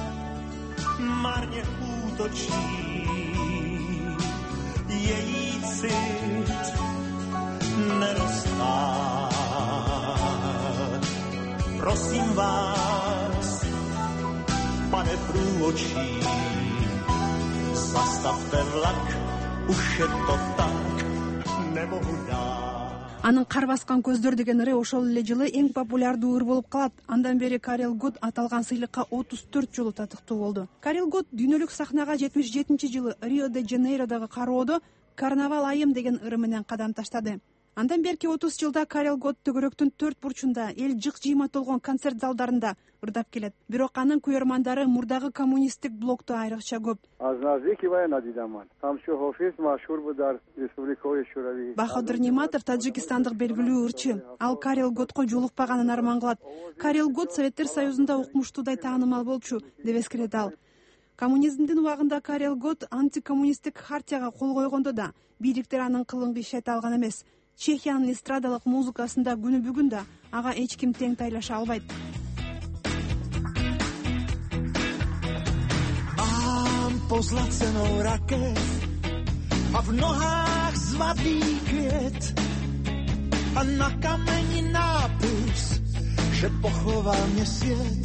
marně útočí. Její cit nerostá. Prosím vás, pane průočí, zastavte vlak, už je to tak, nemohu dát. Анын кар баскан көздөр деген ыры ошол эле жылы эң популярдуу ыр болуп калат. Андан бери Карел Гот аталган сыйлыкка отуз төрт жолу татыктуу болду. Карел Гот дүйнөлүк сахнага жетимиш жетинчи жылы Рио де Жанейродогу кароодо Карнавал айым деген ыры менен кадам таштады. Андан берки отуз жылда Карел Гот төгөрөктүн төрт бурчунда эл жык жыйма толгон концерт залдарында ырдап келет. Бирок анын көрөрмандары мурдагы коммунисттик блокту айрыкча көп. Бахадыр Нематов Таджикистандык белгилүү ырчы. Ал Карел Готко жолукпаганын арман кылат. Карел Гот Советтер Союзунда укмуштуудай таанымал болчу деп эскерет ал. Коммунизмдин убагында Карел Гот антикоммунисттик хартияга кол койгондо да бийликтер анын кылын кыйшайт алган эмес. Чехиянын эстрадалык музыкасында күнү бүгүн да ага эч ким тең тайлаша албайт. Mám pozlacenou rakev a v nohách zlatý květ a na kameni nápis, že pochoval mě svět.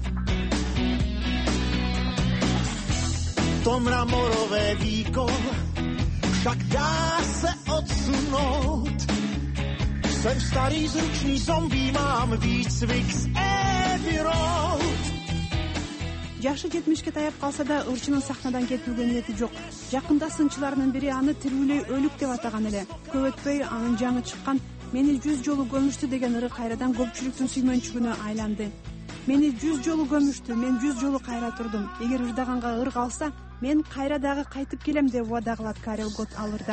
To mramorové víko však dá se odsunout. Jsem starý zručný zombie, mám výcvik z Abbey Road. Жашы жетимишке таяп калса да ырчынын сахнадан кетүүгө ниети жок. Жакында сынчыларынын бири аны тирүүлөй өлүк деп атаган эле. Көп өтпөй анын жаңы чыккан "Мени жүз жолу көмүштү" деген ыры кайрадан көпчүлүктүн сүймөнчүгүнө айланды. Мени жүз жолу көмүштү, мен жүз жолу кайра турдум. Эгер ырдаганга ыр калса, мен кайра дагы кайтып келем деп убада кылат Карел Гот ал ырда.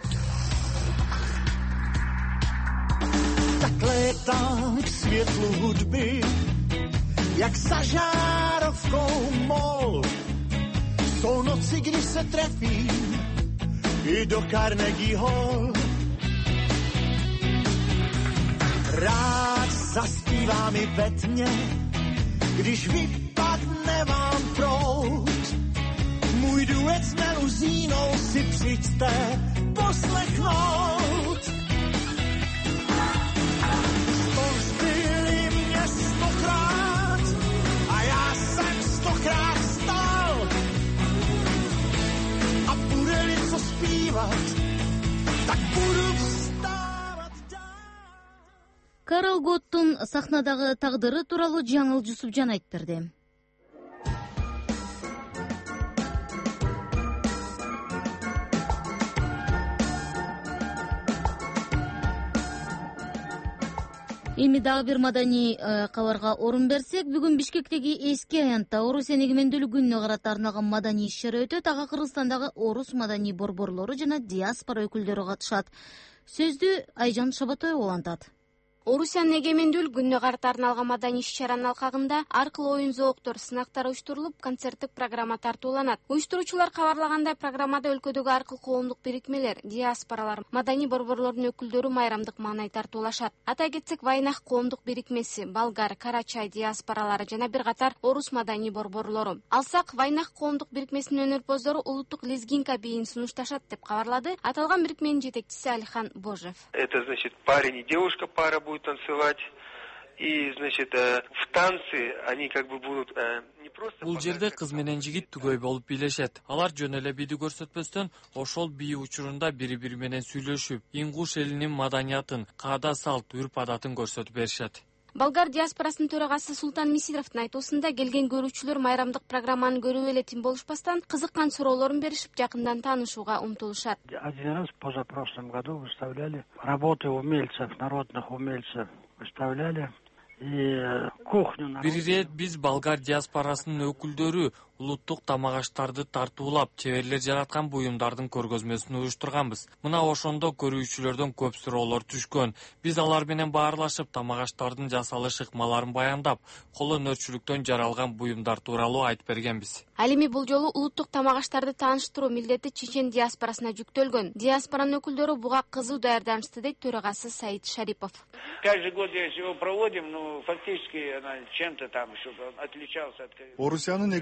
Tak létám k světlu hudby, jak za žárovkou mol. Jsou noci, kdy se trefím i do Carnegie Hall. Rád zaspívám i ve tmě, když vypadne vám proud. Můj duet s meluzínou si přijďte poslechnout. Povzbyli mě stokrát a já jsem stokrát stál. A bude-li co zpívat, tak budu vstávat dál. Карел Готтун сахнадагы тагдыры тууралуу Жаңыл Жусупжан айтып берди. Эми дагы бир маданий кабарга орун берсек, бүгүн Бишкектеги эски аянтта Орусия эгемендүүлүк күнүнө карата арналган маданий иш-чара өтөт. Ага Кыргызстандагы орус маданий борборлору жана диаспора өкүлдөрү катышат. Сөздү Айжан Шабатоева улантат. Орусиянын эгемендүүлүк күнүнө карата арналган маданий иш-чаранын алкагында ар кыл оюн зооктор, сынактар уюштурулуп, концерттик программа тартууланат. Уюштуруучулар кабарлагандай, программада өлкөдөгү ар кыл коомдук бирикмелер, диаспоралар, маданий борборлордун өкүлдөрү майрамдык маанай тартуулашат. Атай кетсек, Вайнах коомдук бирикмеси, Болгар, Карачай диаспоралары жана бир катар орус маданий борборлору. Алсак, Вайнах коомдук бирикмесинин өнөрпоздору улуттук лезгинка бийин сунушташат деп кабарлады аталган бирикменин жетекчиси Алихан Божев. Это значит, парень и девушка пара будет танцевать, и, значит, в танцы они как бы будут не просто... Бул жерде кыз менен жигит түгөй болуп бийлешет. Алар жөн эле бийди көрсөтпөстөн, ошол бий учурунда бири-бири менен сүйлөшүп, ингуш элинин маданиятын, каада салт, үрп адатын көрсөтүп беришет. Болгар диаспорасынын төрагасы Султан Мисировдун айтуусунда келген көрүүчүлөр майрамдык программаны көрүп эле тим болушпастан кызыккан суроолорун беришип, жакындан таанышууга умтулушат. Один раз в позапрошлом году выставляли работы умельцев, народных умельцев выставляли. Бир ирет биз болгар диаспорасынын өкүлдөрү улуттук тамак аштарды тартуулап, чеберлер жараткан буюмдардын көргөзмөсүн уюштурганбыз. Мына ошондо көрүүчүлөрдөн көп суроолор түшкөн. Биз алар менен баарлашып, тамак аштардын жасалыш ыкмаларын баяндап, кол өнөрчүлүктөн жаралган буюмдар тууралуу айтып бергенбиз. Ал эми бул жолу улуттук тамак аштарды тааныштыруу милдети чечен диаспорасына жүктөлгөн. Диаспоранын өкүлдөрү буга кызуу даярданышты, дейт төрагасы Саид Шарипов. Каждый год его проводим, но фактически она чем-то там что-то отличалась от... Орусиянын эгемендүүлүк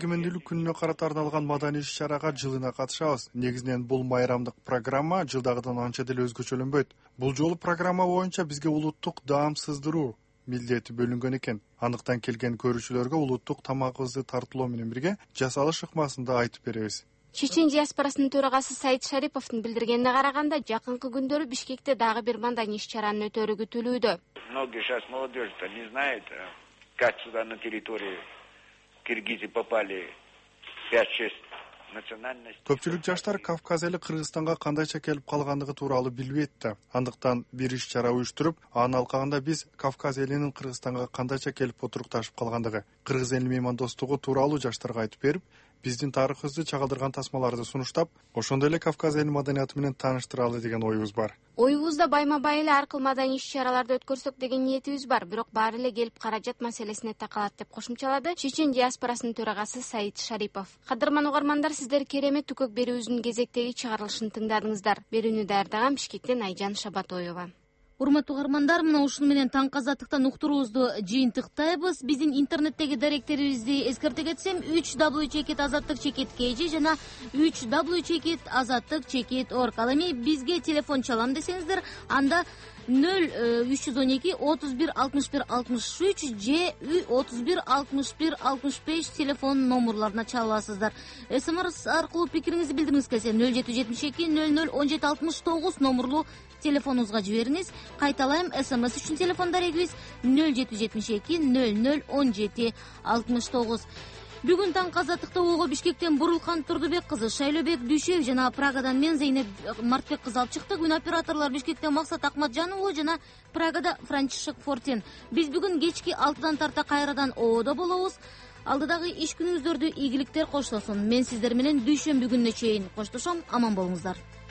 күнүнө карата арналган маданий иш-чарага жылына катышабыз. Негизинен бул майрамдык программа жылдагыдан анча деле өзгөчөлөнбөйт. Бул жолу программа боюнча бизге улуттук даам сыздыруу милдети бөлүнгөн экен. Андыктан келген көрүүчүлөргө улуттук тамагыбызды тартуулоо менен бирге жасалыш ыкмасын да айтып беребиз. Чечен диаспорасынын төрагасы Саид Шариповдун билдиргенине караганда, жакынкы күндөрү Бишкекте дагы бир маданий иш-чаранын өтөрү күтүлүүдө. Многие сейчас молодежь-то не знает, как сюда на территории Киргизии попали пять-шесть национальностей. Көпчүлүк жаштар Кавказ эли Кыргызстанга кандайча келип калгандыгы тууралуу билбейт да. Андыктан бир иш-чара уюштуруп, анын алкагында биз Кавказ элинин Кыргызстанга кандайча келип отурукташып калгандыгы, кыргыз эли меймандостугу тууралуу жаштарга айтып берип, биздин тарыхыбызды чагылдырган тасмаларды сунуштап, ошондой эле Кавказ эли маданияты менен тааныштыралы деген оюбуз бар. Оюбузда байма-бай эле аркылуу маданий иш-чараларды өткөрсөк деген ниетибиз бар, бирок баары эле келип каражат маселесине такалат деп кошумчалады Чечен диаспорасынын төрагасы Саид Шарипов. Кадырман угармандар, сиздер керемет түкөк берүүбүздүн кезектеги чыгарылышын тыңдадыңыздар. Берүүнү даярдаган Бишкектен Айжан Шабатоева. Урматтуу угармандар, мына ушуну менен таңкы азаттыктан уктуруубузду жыйынтыктайбыз. Биздин интернеттеги даректерибизди эскерте кетсем, үч дабл ю чекит азаттык чекит kg жана үч дабл ю чекит азаттык чекит орг. Ал эми бизге телефон чалам десеңиздер, анда нөл үч жүз он эки отуз бир алтымыш бир алтымыш үч же отуз бир алтымыш бир алтымыш беш телефон номерлоруна чала аласыздар. смс аркылуу пикириңизди билдиргиңиз келсе нөл жети жүз жетимиш эки нөл нөл он жети алтымыш тогуз номерлуу телефонуңузга жибериңиз. Кайталайм, смс үчүн телефон дарегибиз нөл жети жүз жетимиш эки нөл нөл он жети алтымыш тогуз. Бүгүн таңкы азаттыкта ого Бишкектен Бурулхан Турдубек кызы, Шайлобек Дүйшев жана Прагадан мен Зейнеп Мартбек кызы алып чыктык. Күн операторлор Бишкектен Максат Акматжан уулу жана Прагада Франчишек Фортин. Биз бүгүн кечки алтыдан тарта кайрадан оодо болобуз. Алдыдагы иш күнүңүздөрдү ийгиликтер коштосун. Мен сиздер менен дүйшөмбү күнүнө чейин коштошом. Аман болуңуздар.